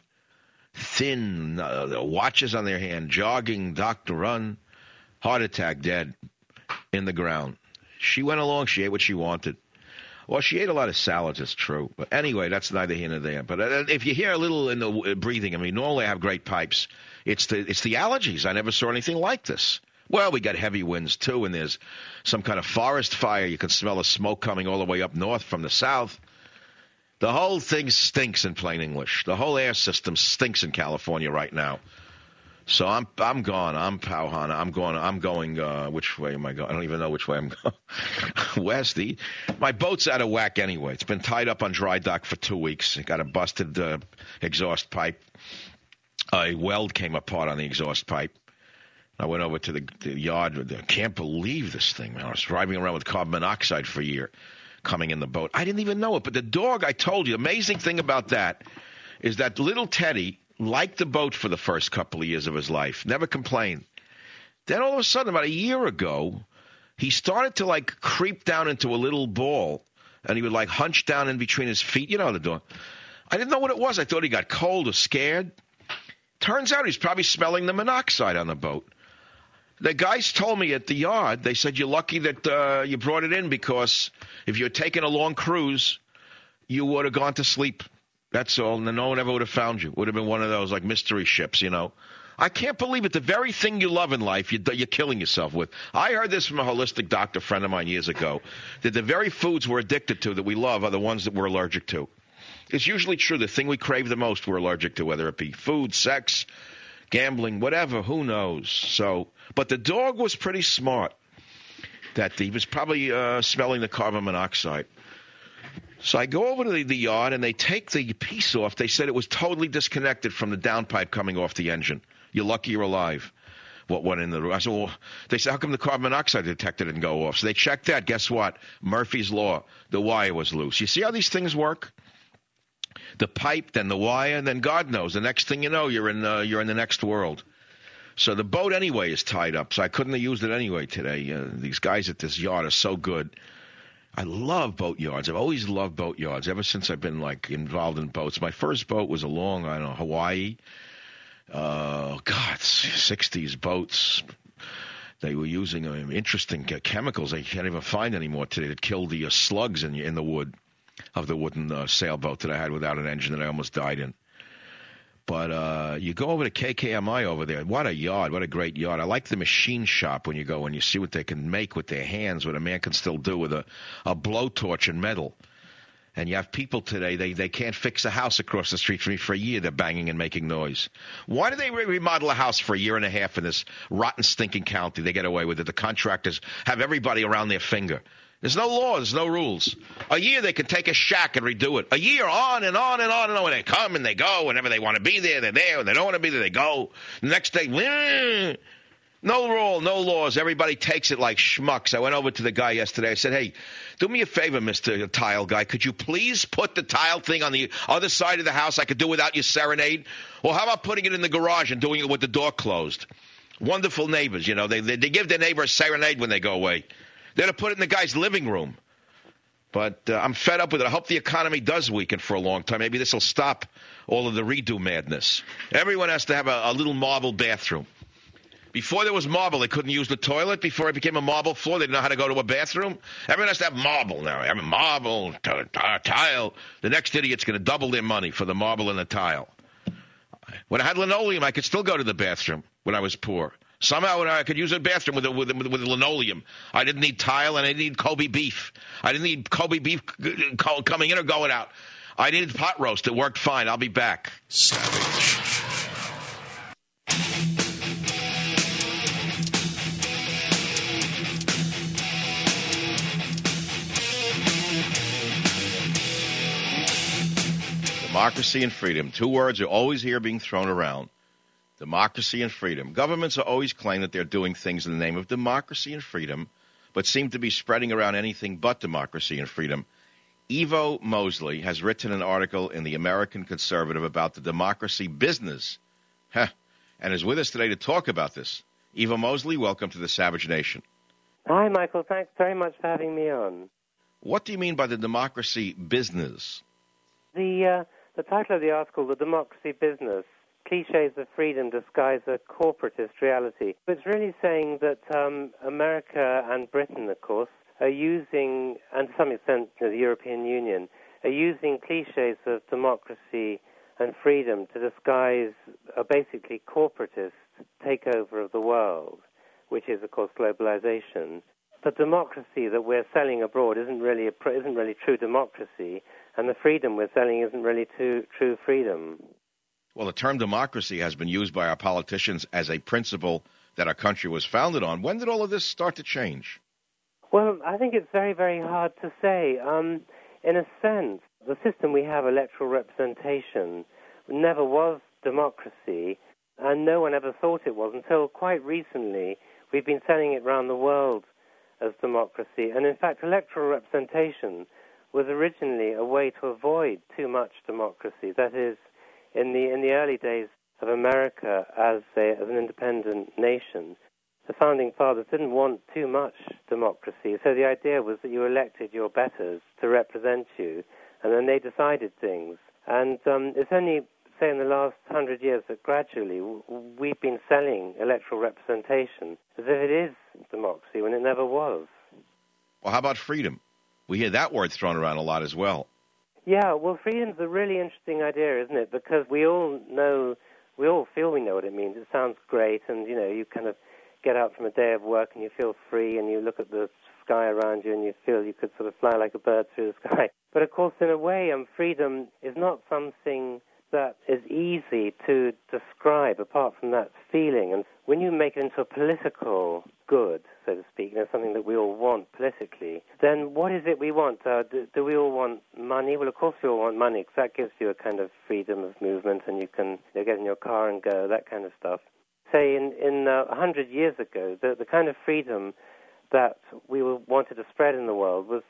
Thin, watches on their hand, jogging, doctor run, heart attack, dead, in the ground. She went along. She ate what she wanted. Well, she ate a lot of salads, it's true. But anyway, that's neither here nor there. But if you hear a little in the breathing, I mean, normally I have great pipes. It's the allergies. I never saw anything like this. Well, we got heavy winds, too, and there's some kind of forest fire. You can smell the smoke coming all the way up north from the south. The whole thing stinks in plain English. The whole air system stinks in California right now. So I'm gone. I'm Pauhana. I'm going. Which way am I going? I don't even know which way I'm going. West. My boat's out of whack anyway. It's been tied up on dry dock for 2 weeks. It got a busted exhaust pipe. A weld came apart on the exhaust pipe. I went over to the yard. I can't believe this thing, man. I was driving around with carbon monoxide for a year coming in the boat. I didn't even know it. But the dog, I told you, the amazing thing about that is that little Teddy liked the boat for the first couple of years of his life. Never complained. Then all of a sudden, about a year ago, he started to like creep down into a little ball, and he would like hunch down in between his feet. You know the dog. I didn't know what it was. I thought he got cold or scared. Turns out he's probably smelling the monoxide on the boat. The guys told me at the yard, they said, you're lucky that you brought it in because if you had taken a long cruise, you would have gone to sleep. That's all. And no one ever would have found you. Would have been one of those like mystery ships, you know. I can't believe it. The very thing you love in life, you're killing yourself with. I heard this from a holistic doctor friend of mine years ago, that the very foods we're addicted to that we love are the ones that we're allergic to. It's usually true. The thing we crave the most, we're allergic to, whether it be food, sex, gambling, whatever, who knows. So, but the dog was pretty smart. That he was probably smelling the carbon monoxide. So I go over to the yard, and they take the piece off. They said it was totally disconnected from the downpipe coming off the engine. You're lucky you're alive. What went in the room? I said, well, they said, how come the carbon monoxide detector didn't go off? So they checked that. Guess what? Murphy's Law. The wire was loose. You see how these things work? The pipe, then the wire, and then God knows. The next thing you know, you're in the next world. So the boat anyway is tied up. So I couldn't have used it anyway today. These guys at this yard are so good. I love boat yards. I've always loved boat yards ever since I've been like involved in boats. My first boat was along, I don't know, Hawaii. 60s boats. They were using interesting chemicals they can't even find anymore today that kill the slugs in the wood of the wooden sailboat that I had without an engine that I almost died in. But you go over to KKMI over there. What a yard. What a great yard. I like the machine shop when you go and you see what they can make with their hands, what a man can still do with a blowtorch and metal. And you have people today, they can't fix a house across the street from me for a year. They're banging and making noise. Why do they remodel a house for a year and a half in this rotten, stinking county? They get away with it. The contractors have everybody around their finger. There's no laws, no rules. A year they can take a shack and redo it. A year on and on and on and on. They come and they go. Whenever they want to be there, they're there. When they don't want to be there, they go. The next day, no rule, no laws. Everybody takes it like schmucks. I went over to the guy yesterday. I said, hey, do me a favor, Mr. Tile Guy. Could you please put the tile thing on the other side of the house? I could do without your serenade. Or how about putting it in the garage and doing it with the door closed? Wonderful neighbors, you know. They give their neighbor a serenade when they go away. They're to put it in the guy's living room. But I'm fed up with it. I hope the economy does weaken for a long time. Maybe this will stop all of the redo madness. Everyone has to have a little marble bathroom. Before there was marble, they couldn't use the toilet. Before it became a marble floor, they didn't know how to go to a bathroom. Everyone has to have marble now. Every marble, tile. The next idiot's going to double their money for the marble and the tile. When I had linoleum, I could still go to the bathroom when I was poor. Somehow I could use a bathroom with linoleum. I didn't need tile, and I didn't need Kobe beef. I didn't need Kobe beef coming in or going out. I needed pot roast. It worked fine. I'll be back. Savage. Democracy and freedom. Two words are always here being thrown around. Democracy and freedom. Governments are always claiming that they're doing things in the name of democracy and freedom, but seem to be spreading around anything but democracy and freedom. Evo Mosley has written an article in the American Conservative about the democracy business, and is with us today to talk about this. Evo Mosley, welcome to the Savage Nation. Hi, Michael. Thanks very much for having me on. What do you mean by the democracy business? The title of the article, The Democracy Business, Clichés of Freedom Disguise a Corporatist Reality. It's really saying that America and Britain, of course, are using, and to some extent the European Union, are using clichés of democracy and freedom to disguise a basically corporatist takeover of the world, which is, of course, globalization. The democracy that we're selling abroad isn't really true democracy, and the freedom we're selling isn't really true freedom. Well, the term democracy has been used by our politicians as a principle that our country was founded on. When did all of this start to change? Well, I think it's very, very hard to say. In a sense, the system we have, electoral representation, never was democracy, and no one ever thought it was until quite recently. We've been selling it around the world as democracy. And in fact, electoral representation was originally a way to avoid too much democracy. That is, in the early days of America as an independent nation, the founding fathers didn't want too much democracy. So the idea was that you elected your betters to represent you, and then they decided things. And it's only, say, in the last 100 years that gradually we've been selling electoral representation as if it is democracy when it never was. Well, how about freedom? We hear that word thrown around a lot as well. Yeah, well, freedom's a really interesting idea, isn't it? Because we all feel we know what it means. It sounds great, and, you kind of get out from a day of work and you feel free, and you look at the sky around you and you feel you could sort of fly like a bird through the sky. But, of course, in a way, freedom is not something that is easy to describe apart from that feeling. And when you make it into a political good, so to speak, something that we all want politically, then what is it we want? Do we all want money? Well, of course we all want money, because that gives you a kind of freedom of movement, and you can get in your car and go, that kind of stuff. Say, in 100 years ago, the kind of freedom that we wanted to spread in the world was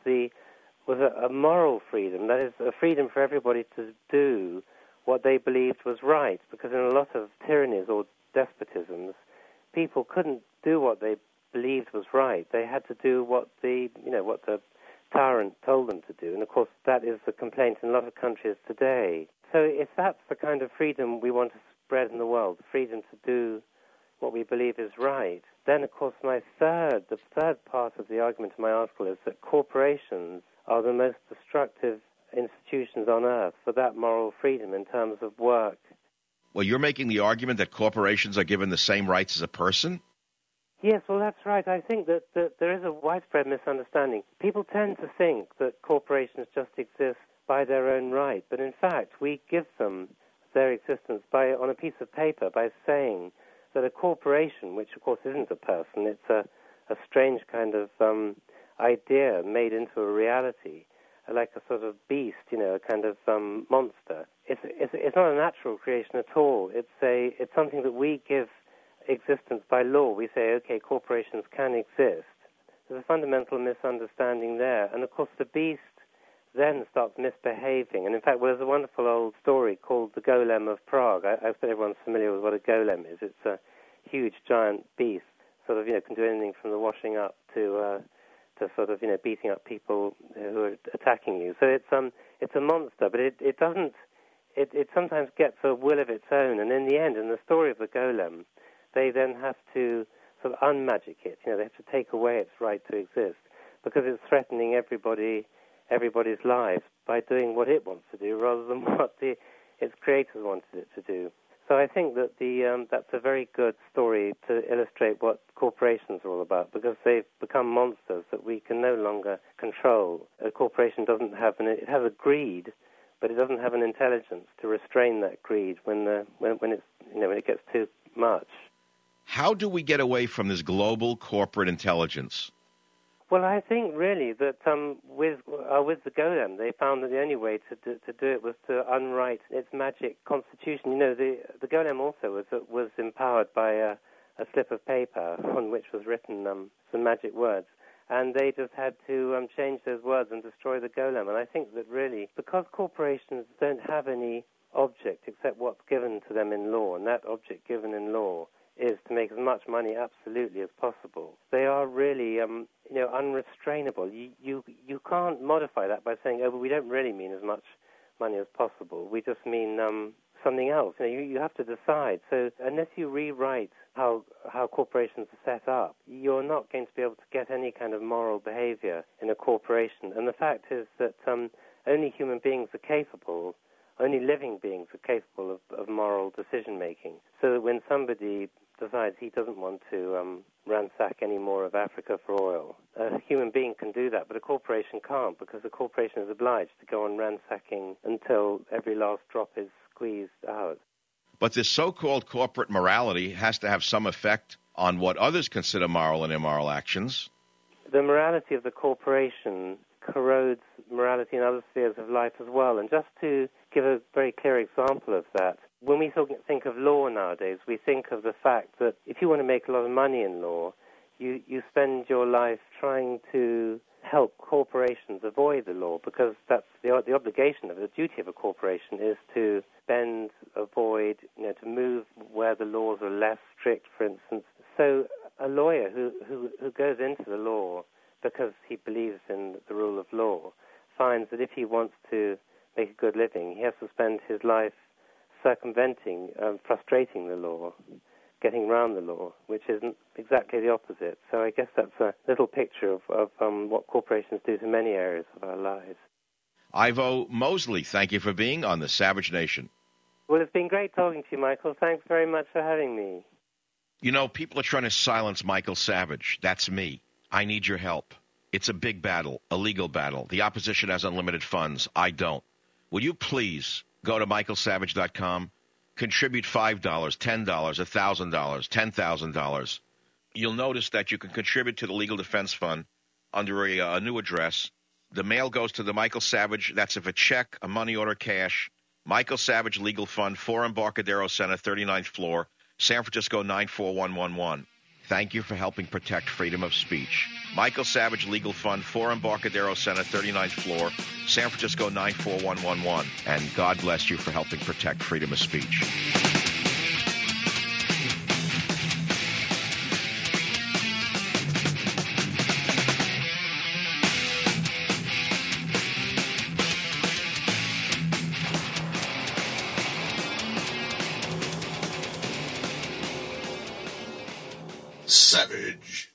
a moral freedom. That is, a freedom for everybody to do what they believed was right, because in a lot of tyrannies or despotisms, people couldn't do what they believed was right. They had to do what the tyrant told them to do, and of course that is the complaint in a lot of countries today. So if that's the kind of freedom we want to spread in the world, the freedom to do what we believe is right, then of course the third part of the argument in my article is that corporations are the most destructive institutions on earth for that moral freedom in terms of work. Well, you're making the argument that corporations are given the same rights as a person? Yes, well, that's right. I think that there is a widespread misunderstanding. People tend to think that corporations just exist by their own right, but in fact, we give them their existence on a piece of paper by saying that a corporation, which of course isn't a person, it's a strange kind of idea made into a reality, like a sort of beast, a kind of monster. It's not a natural creation at all. It's something that we give existence by law. We say, okay, corporations can exist. There's a fundamental misunderstanding there. And of course the beast then starts misbehaving. And in fact, there's a wonderful old story called the Golem of Prague. I bet everyone's familiar with what a golem is. It's a huge, giant beast, sort of, can do anything from the washing up to sort of, beating up people who are attacking you. So it's a monster, but it doesn't. It sometimes gets a will of its own, and in the end, in the story of the golem, they then have to sort of unmagic it. They have to take away its right to exist because it's threatening everybody's lives by doing what it wants to do rather than what its creators wanted it to do. So I think that that's a very good story to illustrate what corporations are all about, because they've become monsters that we can no longer control. A corporation doesn't have it has a greed, but it doesn't have an intelligence to restrain that greed when it gets too much. How do we get away from this global corporate intelligence? Well, I think really that with the golem, they found that the only way to do it was to unwrite its magic constitution. The golem also was empowered by a slip of paper on which was written some magic words, and they just had to change those words and destroy the golem. And I think that really, because corporations don't have any object except what's given to them in law, and that object given in law is to make as much money absolutely as possible. They are really, unrestrainable. You can't modify that by saying, oh, but we don't really mean as much money as possible. We just mean something else. You have to decide. So unless you rewrite how corporations are set up, you're not going to be able to get any kind of moral behavior in a corporation. And the fact is that only human beings are capable. Only living beings are capable of moral decision-making. So that when somebody decides he doesn't want to ransack any more of Africa for oil, a human being can do that, but a corporation can't, because a corporation is obliged to go on ransacking until every last drop is squeezed out. But this so-called corporate morality has to have some effect on what others consider moral and immoral actions. The morality of the corporation corrodes morality in other spheres of life as well. And just to give a very clear example of that, when we think of law nowadays, we think of the fact that if you want to make a lot of money in law, you spend your life trying to help corporations avoid the law, because that's the obligation of it. The duty of a corporation is to bend, avoid, to move where the laws are less strict, for instance. So a lawyer who goes into the law because he believes in the rule of law finds that if he wants to make a good living, he has to spend his life circumventing, frustrating the law, getting around the law, which is exactly the opposite. So I guess that's a little picture of what corporations do to many areas of our lives. Ivo Mosley, thank you for being on the Savage Nation. Well, it's been great talking to you, Michael. Thanks very much for having me. People are trying to silence Michael Savage. That's me. I need your help. It's a big battle, a legal battle. The opposition has unlimited funds. I don't. Will you please go to michaelsavage.com, contribute $5, $10, $1,000, $10,000. You'll notice that you can contribute to the Legal Defense Fund under a new address. The mail goes to the Michael Savage. That's if a check, a money order, cash. Michael Savage Legal Fund, 4 Embarcadero Center, 39th floor, San Francisco 94111. Thank you for helping protect freedom of speech. Michael Savage Legal Fund, 4 Embarcadero Center, 39th floor, San Francisco 94111. And God bless you for helping protect freedom of speech. Savage.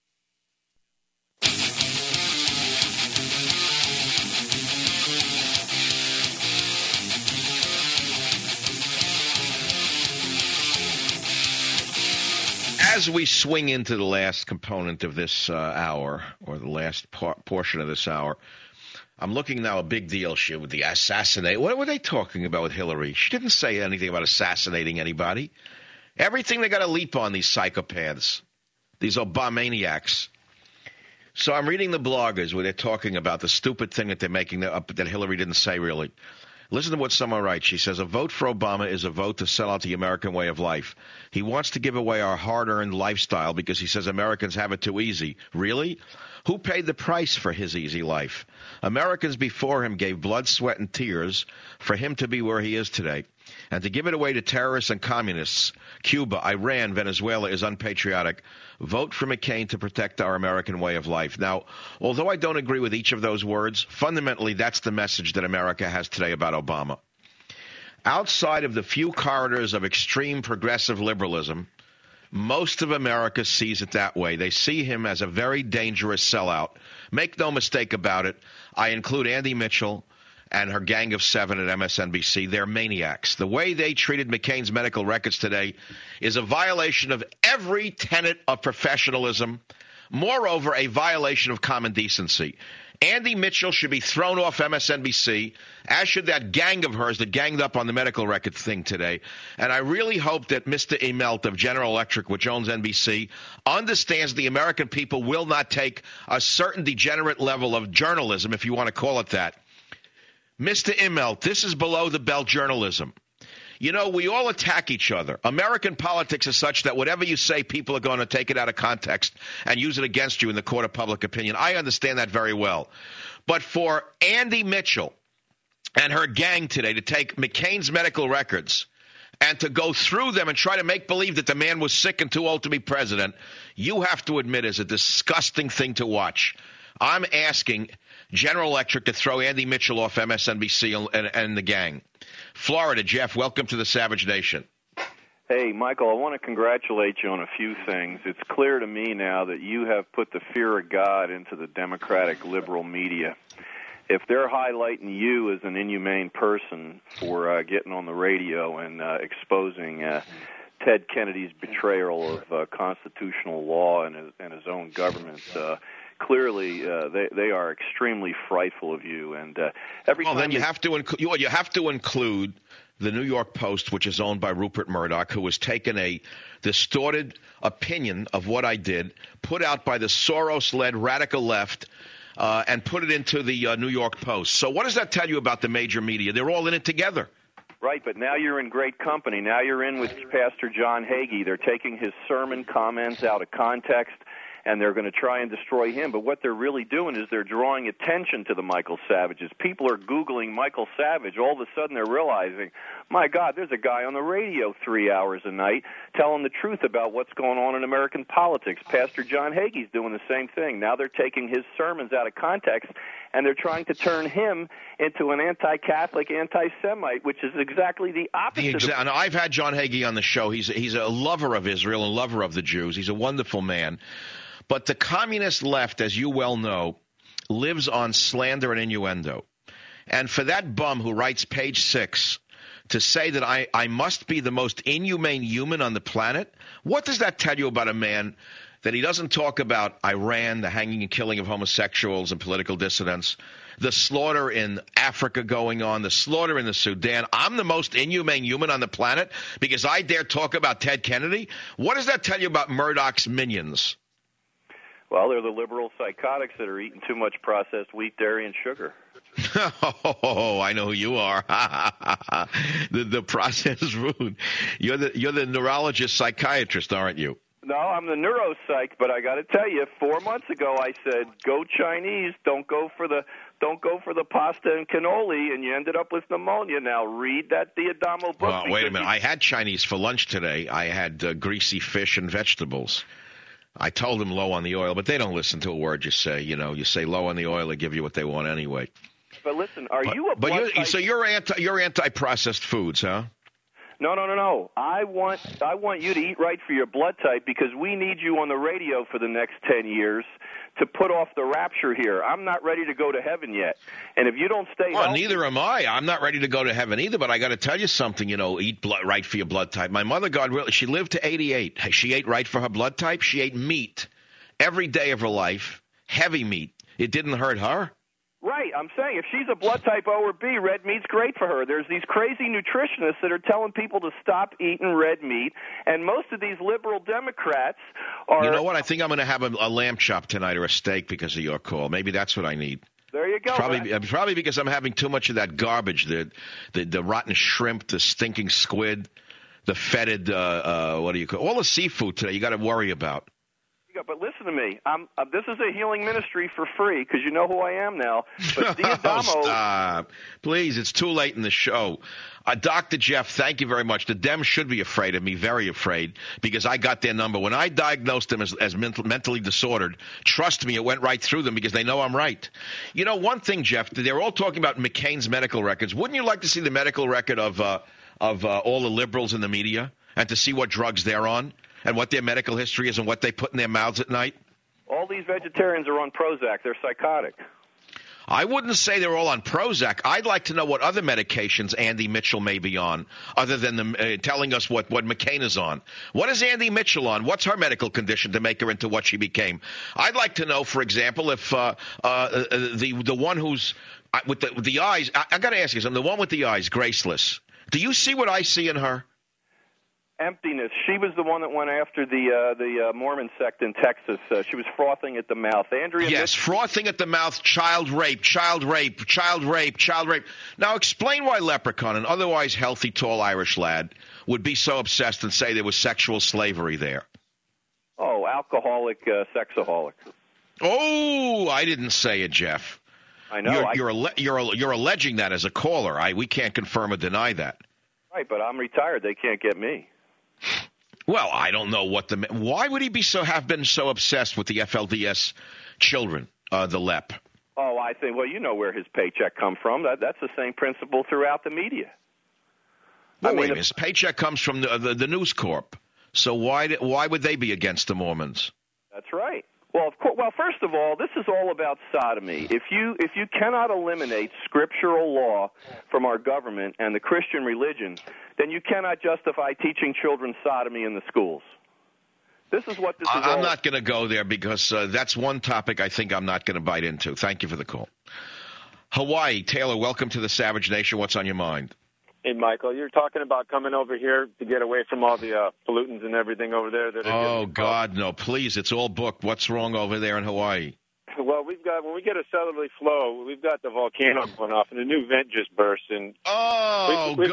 As we swing into the last component of this hour, or the last portion of this hour, I'm looking now a big deal with the assassinate. What were they talking about with Hillary? She didn't say anything about assassinating anybody. Everything they got to leap on, these psychopaths, these Obamaniacs. So I'm reading the bloggers where they're talking about the stupid thing that they're making up that Hillary didn't say really. Listen to what someone writes. She says, a vote for Obama is a vote to sell out the American way of life. He wants to give away our hard-earned lifestyle because he says Americans have it too easy. Really? Who paid the price for his easy life? Americans before him gave blood, sweat, and tears for him to be where he is today. And to give it away to terrorists and communists, Cuba, Iran, Venezuela, is unpatriotic. Vote for McCain to protect our American way of life. Now, although I don't agree with each of those words, fundamentally that's the message that America has today about Obama. Outside of the few corridors of extreme progressive liberalism, Most of America sees it that way. They see him as a very dangerous sellout. Make no mistake about it. I include Andy Mitchell and her gang of 7 at MSNBC. They're maniacs. The way they treated McCain's medical records today is a violation of every tenet of professionalism. Moreover, a violation of common decency. Andy Mitchell should be thrown off MSNBC, as should that gang of hers that ganged up on the medical record thing today. And I really hope that Mr. Immelt of General Electric, which owns NBC, understands the American people will not take a certain degenerate level of journalism, if you want to call it that. Mr. Immelt, this is below the belt journalism. You know, we all attack each other. American politics is such that whatever you say, people are going to take it out of context and use it against you in the court of public opinion. I understand that very well. But for Andy Mitchell and her gang today to take McCain's medical records and to go through them and try to make believe that the man was sick and too old to be president, you have to admit is a disgusting thing to watch. I'm asking General Electric to throw Andy Mitchell off MSNBC and the gang. Florida, Jeff, welcome to the Savage Nation. Hey, Michael, I want to congratulate you on a few things. It's clear to me now that you have put the fear of God into the Democratic liberal media. If they're highlighting you as an inhumane person for getting on the radio and exposing Ted Kennedy's betrayal of constitutional law and his own government, clearly, they are extremely frightful of you, and every time. Well, then you have to include the New York Post, which is owned by Rupert Murdoch, who has taken a distorted opinion of what I did, put out by the Soros-led radical left, and put it into the New York Post. So, what does that tell you about the major media? They're all in it together. Right, but now you're in great company. Now you're in with Pastor John Hagee. They're taking his sermon comments out of context, and they're going to try and destroy him. But what they're really doing is they're drawing attention to the Michael Savages. People are Googling Michael Savage. All of a sudden they're realizing, my God, there's a guy on the radio 3 hours a night telling the truth about what's going on in American politics. Pastor John Hagee's doing the same thing. Now they're taking his sermons out of context, and they're trying to turn him into an anti-Catholic, anti-Semite, which is exactly the opposite. And I've had John Hagee on the show. He's a lover of Israel and lover of the Jews. He's a wonderful man. But the communist left, as you well know, lives on slander and innuendo. And for that bum who writes Page 6 to say that I must be the most inhumane human on the planet, what does that tell you about a man that he doesn't talk about Iran, the hanging and killing of homosexuals and political dissidents, the slaughter in Africa going on, the slaughter in the Sudan? I'm the most inhumane human on the planet because I dare talk about Ted Kennedy? What does that tell you about Murdoch's minions? Well, they're the liberal psychotics that are eating too much processed wheat, dairy, and sugar. Oh, I know who you are. the processed food. You're the neurologist psychiatrist, aren't you? No, I'm the neuropsych, but I got to tell you, 4 months ago I said, go Chinese, don't go for the pasta and cannoli, and you ended up with pneumonia. Now read that D'Adamo book. Well, wait a minute. I had Chinese for lunch today. I had greasy fish and vegetables. I told them low on the oil, but they don't listen to a word you say. You know, you say low on the oil, they give you what they want anyway. But listen, so you're anti-processed foods, huh? No. I want you to eat right for your blood type because we need you on the radio for the next 10 years to put off the rapture here. I'm not ready to go to heaven yet. And if you don't stay healthy, neither am I. I'm not ready to go to heaven either, but I got to tell you something, eat right for your blood type. My mother, God willing, she lived to 88. She ate right for her blood type. She ate meat every day of her life, heavy meat. It didn't hurt her. Right. I'm saying if she's a blood type O or B, red meat's great for her. There's these crazy nutritionists that are telling people to stop eating red meat, and most of these liberal Democrats are... You know what? I think I'm going to have a lamb chop tonight or a steak because of your call. Maybe that's what I need. There you go. Probably because I'm having too much of that garbage, the rotten shrimp, the stinking squid, the fetid, what do you call it? All the seafood today you got to worry about. But listen to me. This is a healing ministry for free because you know who I am now. But D'Adamo... Stop. Please, it's too late in the show. Dr. Jeff, thank you very much. The Dems should be afraid of me, very afraid, because I got their number. When I diagnosed them as mentally disordered, trust me, it went right through them because they know I'm right. You know, one thing, Jeff, they're all talking about McCain's medical records. Wouldn't you like to see the medical record of all the liberals in the media and to see what drugs they're on? and what their medical history is and what they put in their mouths at night? All these vegetarians are on Prozac. They're psychotic. I wouldn't say they're all on Prozac. I'd like to know what other medications Andy Mitchell may be on, other than telling us what McCain is on. What is Andy Mitchell on? What's her medical condition to make her into what she became? I'd like to know, for example, if the one who's with the eyes. I got to ask you something. The one with the eyes, Graceless. Do you see what I see in her? Emptiness. She was the one that went after the Mormon sect in Texas. She was frothing at the mouth. Andrea. Yes, frothing at the mouth, child rape. Now explain why Leprechaun, an otherwise healthy, tall Irish lad, would be so obsessed and say there was sexual slavery there. Oh, alcoholic, sexaholic. Oh, I didn't say it, Jeff. I know. You're alleging that as a caller. We can't confirm or deny that. Right, but I'm retired. They can't get me. Well, I don't know why would he have been so obsessed with the FLDS children, the LEP? Oh, I think, well, you know where his paycheck comes from. That's the same principle throughout the media. Wait, his paycheck comes from the News Corp. So why would they be against the Mormons? That's right. Well, of course. Well, first of all, this is all about sodomy. If you cannot eliminate scriptural law from our government and the Christian religion, then you cannot justify teaching children sodomy in the schools. This is what this is. I'm not going to go there because that's one topic I think I'm not going to bite into. Thank you for the call. Hawaii, Taylor, welcome to the Savage Nation. What's on your mind? Hey, Michael, you're talking about coming over here to get away from all the pollutants and everything over there. Oh, God, no. Please, it's all booked. What's wrong over there in Hawaii? Well, when we get a southerly flow, we've got the volcano going off, and a new vent just burst. And Which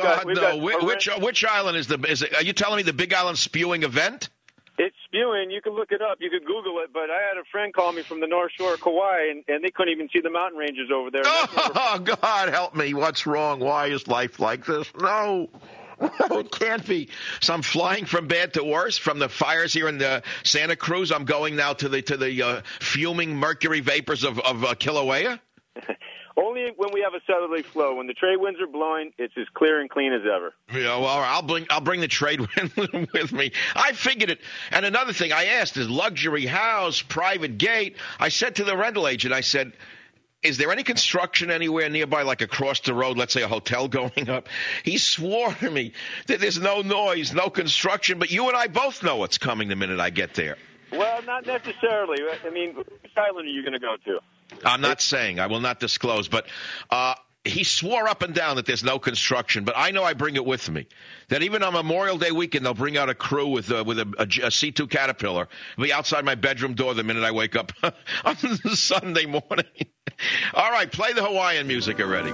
island is are you telling me the Big Island spewing a vent? It's spewing. You can look it up. You could Google it. But I had a friend call me from the North Shore of Kauai, and they couldn't even see the mountain ranges over there. Oh, God, help me. What's wrong? Why is life like this? No, it can't be. So I'm flying from bad to worse. From the fires here in the Santa Cruz, I'm going now to the fuming mercury vapors of Kilauea? Only when we have a southerly flow. When the trade winds are blowing, it's as clear and clean as ever. Yeah, well, I'll bring the trade wind with me. I figured it. And another thing I asked is luxury house, private gate. I said to the rental agent, I said, is there any construction anywhere nearby, like across the road, let's say a hotel going up? He swore to me that there's no noise, no construction, but you and I both know what's coming the minute I get there. Well, not necessarily. I mean, which island are you going to go to? I'm not saying. I will not disclose. But he swore up and down that there's no construction. But I know I bring it with me. That even on Memorial Day weekend, they'll bring out a crew with a C2 Caterpillar. It'll be outside my bedroom door the minute I wake up on Sunday morning. All right, play the Hawaiian music already.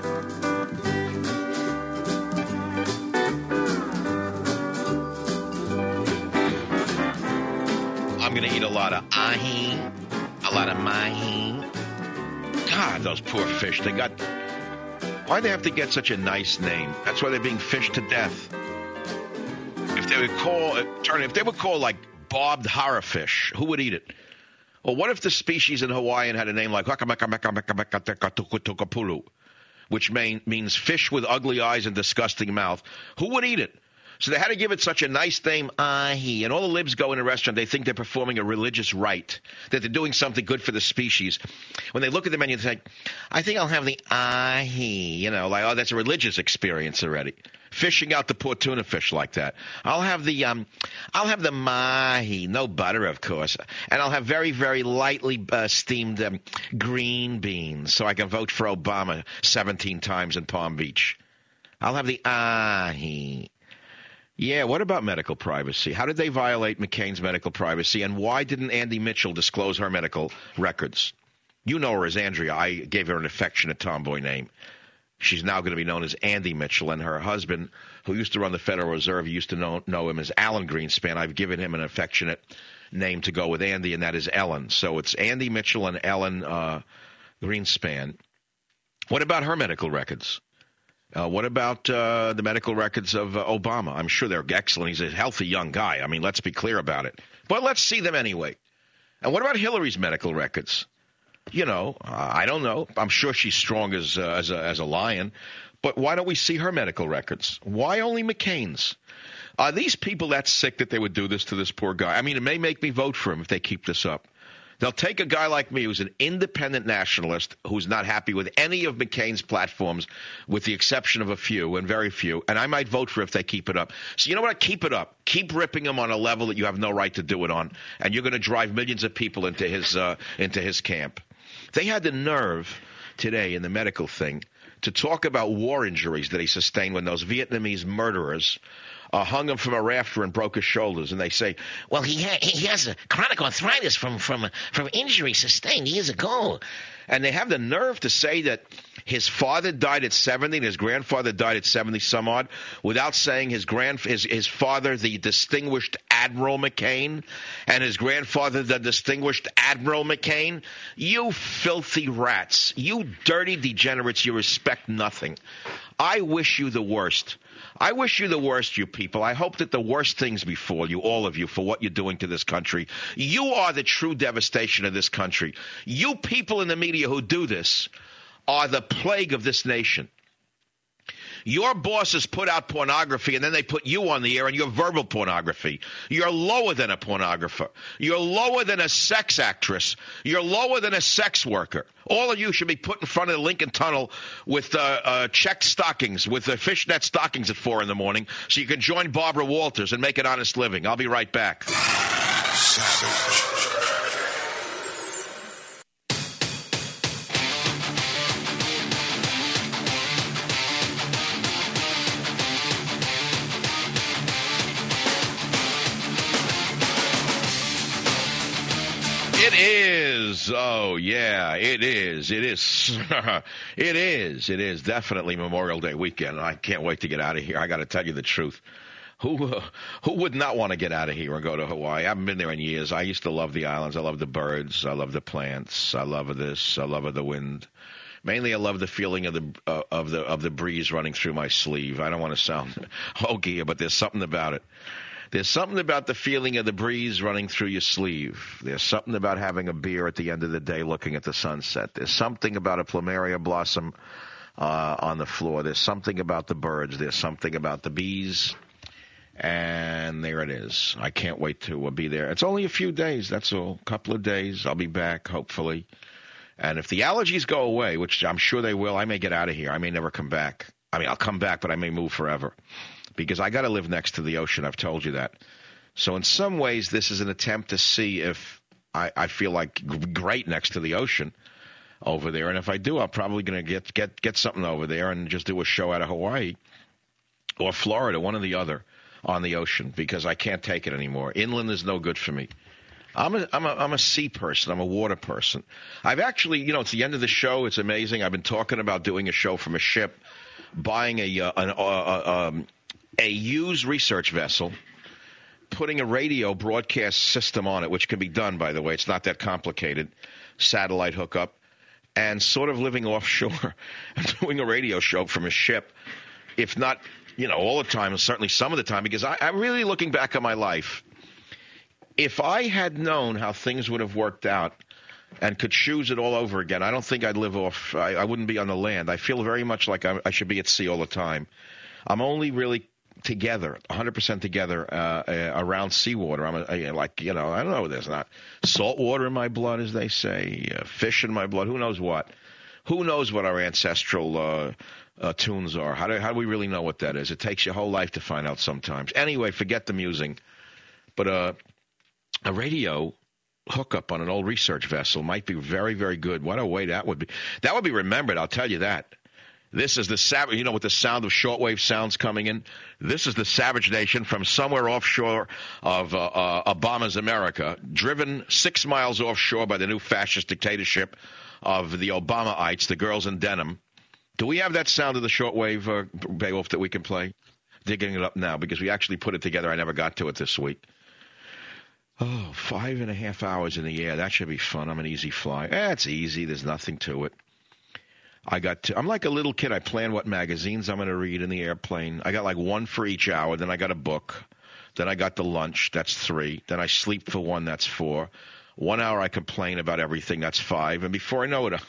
I'm going to eat a lot of ahi, a lot of mahi. God, those poor fish. Why'd they have to get such a nice name? That's why they're being fished to death. If they were called like bobbed horrorfish, who would eat it? Well, what if the species in Hawaiian had a name like which means fish with ugly eyes and disgusting mouth? Who would eat it? So they had to give it such a nice name, ahi. And all the libs go in a restaurant, they think they're performing a religious rite, that they're doing something good for the species. When they look at the menu, they say, I think I'll have the ahi. You know, like, oh, that's a religious experience already. Fishing out the poor tuna fish like that. I'll have the mahi, no butter, of course. And I'll have very, very lightly steamed green beans so I can vote for Obama 17 times in Palm Beach. I'll have the ahi. Yeah, what about medical privacy? How did they violate McCain's medical privacy, and why didn't Andy Mitchell disclose her medical records? You know her as Andrea. I gave her an affectionate tomboy name. She's now going to be known as Andy Mitchell, and her husband, who used to run the Federal Reserve, used to know him as Alan Greenspan. I've given him an affectionate name to go with Andy, and that is Ellen. So it's Andy Mitchell and Ellen Greenspan. What about her medical records? What about the medical records of Obama? I'm sure they're excellent. He's a healthy young guy. I mean, let's be clear about it. But let's see them anyway. And what about Hillary's medical records? You know, I don't know. I'm sure she's strong as a lion. But why don't we see her medical records? Why only McCain's? Are these people that sick that they would do this to this poor guy? I mean, it may make me vote for him if they keep this up. They'll take a guy like me who's an independent nationalist who's not happy with any of McCain's platforms with the exception of a few and very few, and I might vote for it if they keep it up. So you know what? Keep it up. Keep ripping him on a level that you have no right to do it on, and you're going to drive millions of people into his camp. They had the nerve today in the medical thing to talk about war injuries that he sustained when those Vietnamese murderers hung him from a rafter and broke his shoulders. And they say, well, he has a chronic arthritis from injury sustained years ago. And they have the nerve to say that his father died at 70 and his grandfather died at 70 some odd without saying his father, the distinguished Admiral McCain, and his grandfather, the distinguished Admiral McCain. You filthy rats. You dirty degenerates. You respect nothing. I wish you the worst. I wish you the worst, you people. I hope that the worst things befall you, all of you, for what you're doing to this country. You are the true devastation of this country. You people in the media who do this are the plague of this nation. Your bosses put out pornography, and then they put you on the air, and you're verbal pornography. You're lower than a pornographer. You're lower than a sex actress. You're lower than a sex worker. All of you should be put in front of the Lincoln Tunnel with checked stockings, with fishnet stockings at 4 in the morning, so you can join Barbara Walters and make an honest living. I'll be right back. Savage. It is. Oh, yeah, it is. It is. It is. It is definitely Memorial Day weekend. I can't wait to get out of here. I got to tell you the truth. Who would not want to get out of here and go to Hawaii? I haven't been there in years. I used to love the islands. I love the birds. I love the plants. I love this. I love the wind. Mainly, I love the feeling of the breeze running through my sleeve. I don't want to sound hokey, but there's something about it. There's something about the feeling of the breeze running through your sleeve. There's something about having a beer at the end of the day looking at the sunset. There's something about a plumeria blossom on the floor. There's something about the birds. There's something about the bees. And there it is. I can't wait to be there. It's only a few days, that's all. A couple of days. I'll be back, hopefully. And if the allergies go away, which I'm sure they will, I may get out of here. I may never come back. I mean, I'll come back, but I may move forever. Because I got to live next to the ocean. I've told you that. So in some ways, this is an attempt to see if I feel like great next to the ocean over there. And if I do, I'm probably going to get something over there and just do a show out of Hawaii or Florida, one or the other, on the ocean, because I can't take it anymore. Inland is no good for me. I'm a sea person. I'm a water person. I've actually, it's the end of the show. It's amazing. I've been talking about doing a show from a ship, buying a used research vessel, putting a radio broadcast system on it, which can be done, by the way. It's not that complicated, satellite hookup, and sort of living offshore and doing a radio show from a ship, if not, all the time, and certainly some of the time, because I'm really looking back on my life. If I had known how things would have worked out and could choose it all over again, I don't think I'd live off. I wouldn't be on the land. I feel very much like I should be at sea all the time. I'm only really together, 100% together around seawater. I don't know. There's not salt water in my blood, as they say, fish in my blood. Who knows what? Who knows what our ancestral tunes are? How do we really know what that is? It takes your whole life to find out sometimes. Anyway, forget the musing. But a radio hookup on an old research vessel might be very, very good. What a way that would be. That would be remembered, I'll tell you that. This is the savage, with the sound of shortwave sounds coming in. This is the Savage Nation from somewhere offshore of Obama's America, driven 6 miles offshore by the new fascist dictatorship of the Obamaites, the girls in denim. Do we have that sound of the shortwave, Beowulf, that we can play? Digging it up now because we actually put it together. I never got to it this week. Oh, 5.5 hours in the air. That should be fun. I'm an easy fly. It's easy. There's nothing to it. I'm like a little kid. I plan what magazines I'm going to read in the airplane. I got like one for each hour. Then I got a book. Then I got the lunch. That's 3. Then I sleep for 1. That's 4. 1 hour I complain about everything. That's 5. And before I know it,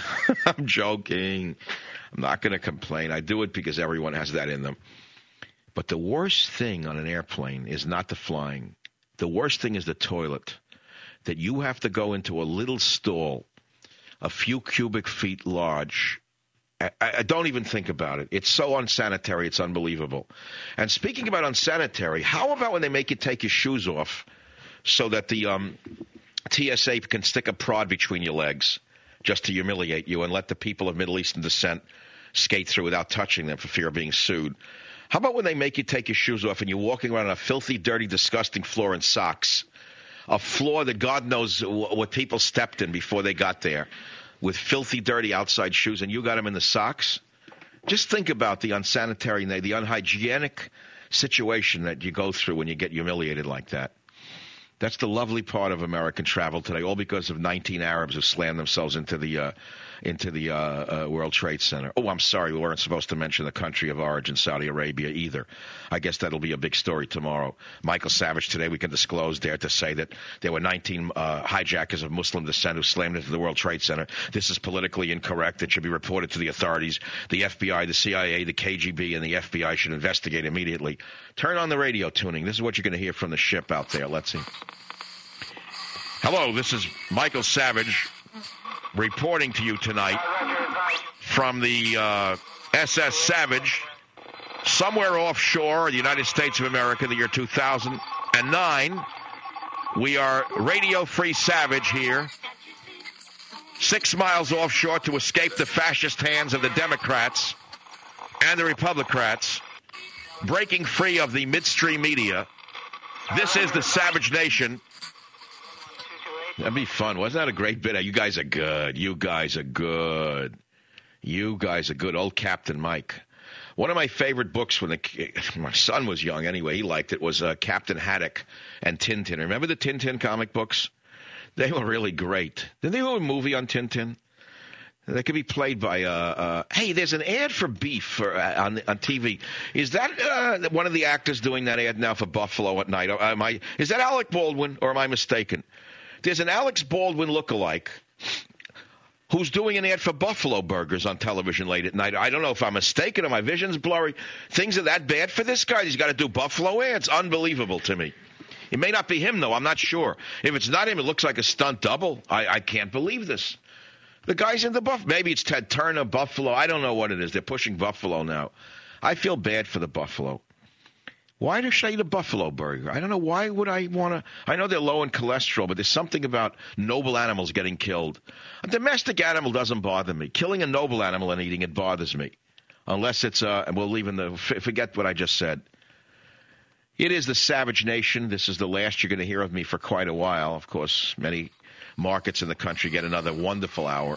I'm joking. I'm not going to complain. I do it because everyone has that in them. But the worst thing on an airplane is not the flying. The worst thing is the toilet, that you have to go into a little stall, a few cubic feet large. I don't even think about it. It's so unsanitary, it's unbelievable. And speaking about unsanitary, how about when they make you take your shoes off so that the TSA can stick a prod between your legs just to humiliate you and let the people of Middle Eastern descent skate through without touching them for fear of being sued? How about when they make you take your shoes off and you're walking around on a filthy, dirty, disgusting floor in socks? A floor that God knows what people stepped in before they got there, with filthy, dirty outside shoes, and you got them in the socks? Just think about the unsanitary, the unhygienic situation that you go through when you get humiliated like that. That's the lovely part of American travel today, all because of 19 Arabs who slammed themselves into the World Trade Center. Oh, I'm sorry, we weren't supposed to mention the country of origin, Saudi Arabia, either. I guess that'll be a big story tomorrow. Michael Savage today, we can disclose there to say that there were 19 hijackers of Muslim descent who slammed into the World Trade Center. This is politically incorrect. It should be reported to the authorities. The FBI, the CIA, the KGB, and the FBI should investigate immediately. Turn on the radio tuning. This is what you're going to hear from the ship out there. Let's see. Hello, this is Michael Savage reporting to you tonight from the SS Savage, somewhere offshore in the United States of America, the year 2009. We are Radio Free Savage here, 6 miles offshore to escape the fascist hands of the Democrats and the Republicrats, breaking free of the midstream media. This is the Savage Nation. That'd be fun. Wasn't that a great bit? You guys are good. You guys are good. You guys are good. Old Captain Mike. One of my favorite books when my son was young anyway, he liked it, was Captain Haddock and Tintin. Remember the Tintin comic books? They were really great. Didn't they do a movie on Tintin? That could be played by, hey, there's an ad for beef on TV. Is that one of the actors doing that ad now for Buffalo at night? Is that Alec Baldwin, or am I mistaken? There's an Alex Baldwin lookalike who's doing an ad for Buffalo Burgers on television late at night. I don't know if I'm mistaken or my vision's blurry. Things are that bad for this guy. He's got to do Buffalo ads. Unbelievable to me. It may not be him, though. I'm not sure. If it's not him, it looks like a stunt double. I can't believe this. The guy's in the Buffalo. Maybe it's Ted Turner, Buffalo. I don't know what it is. They're pushing Buffalo now. I feel bad for the Buffalo. Why should I eat a Buffalo burger? I don't know. Why would I want to? I know they're low in cholesterol, but there's something about noble animals getting killed. A domestic animal doesn't bother me. Killing a noble animal and eating it bothers me. Unless it's, and we'll leave forget what I just said. It is the Savage Nation. This is the last you're going to hear of me for quite a while. Of course, many markets in the country get another wonderful hour.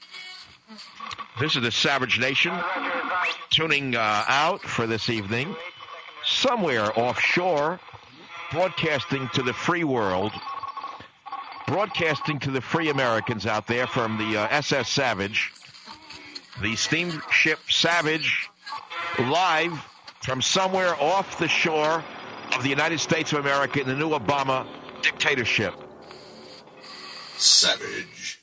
This is the Savage Nation tuning out for this evening. Somewhere offshore, broadcasting to the free world, broadcasting to the free Americans out there from the SS Savage, the steamship Savage, live from somewhere off the shore of the United States of America in the new Obama dictatorship. Savage.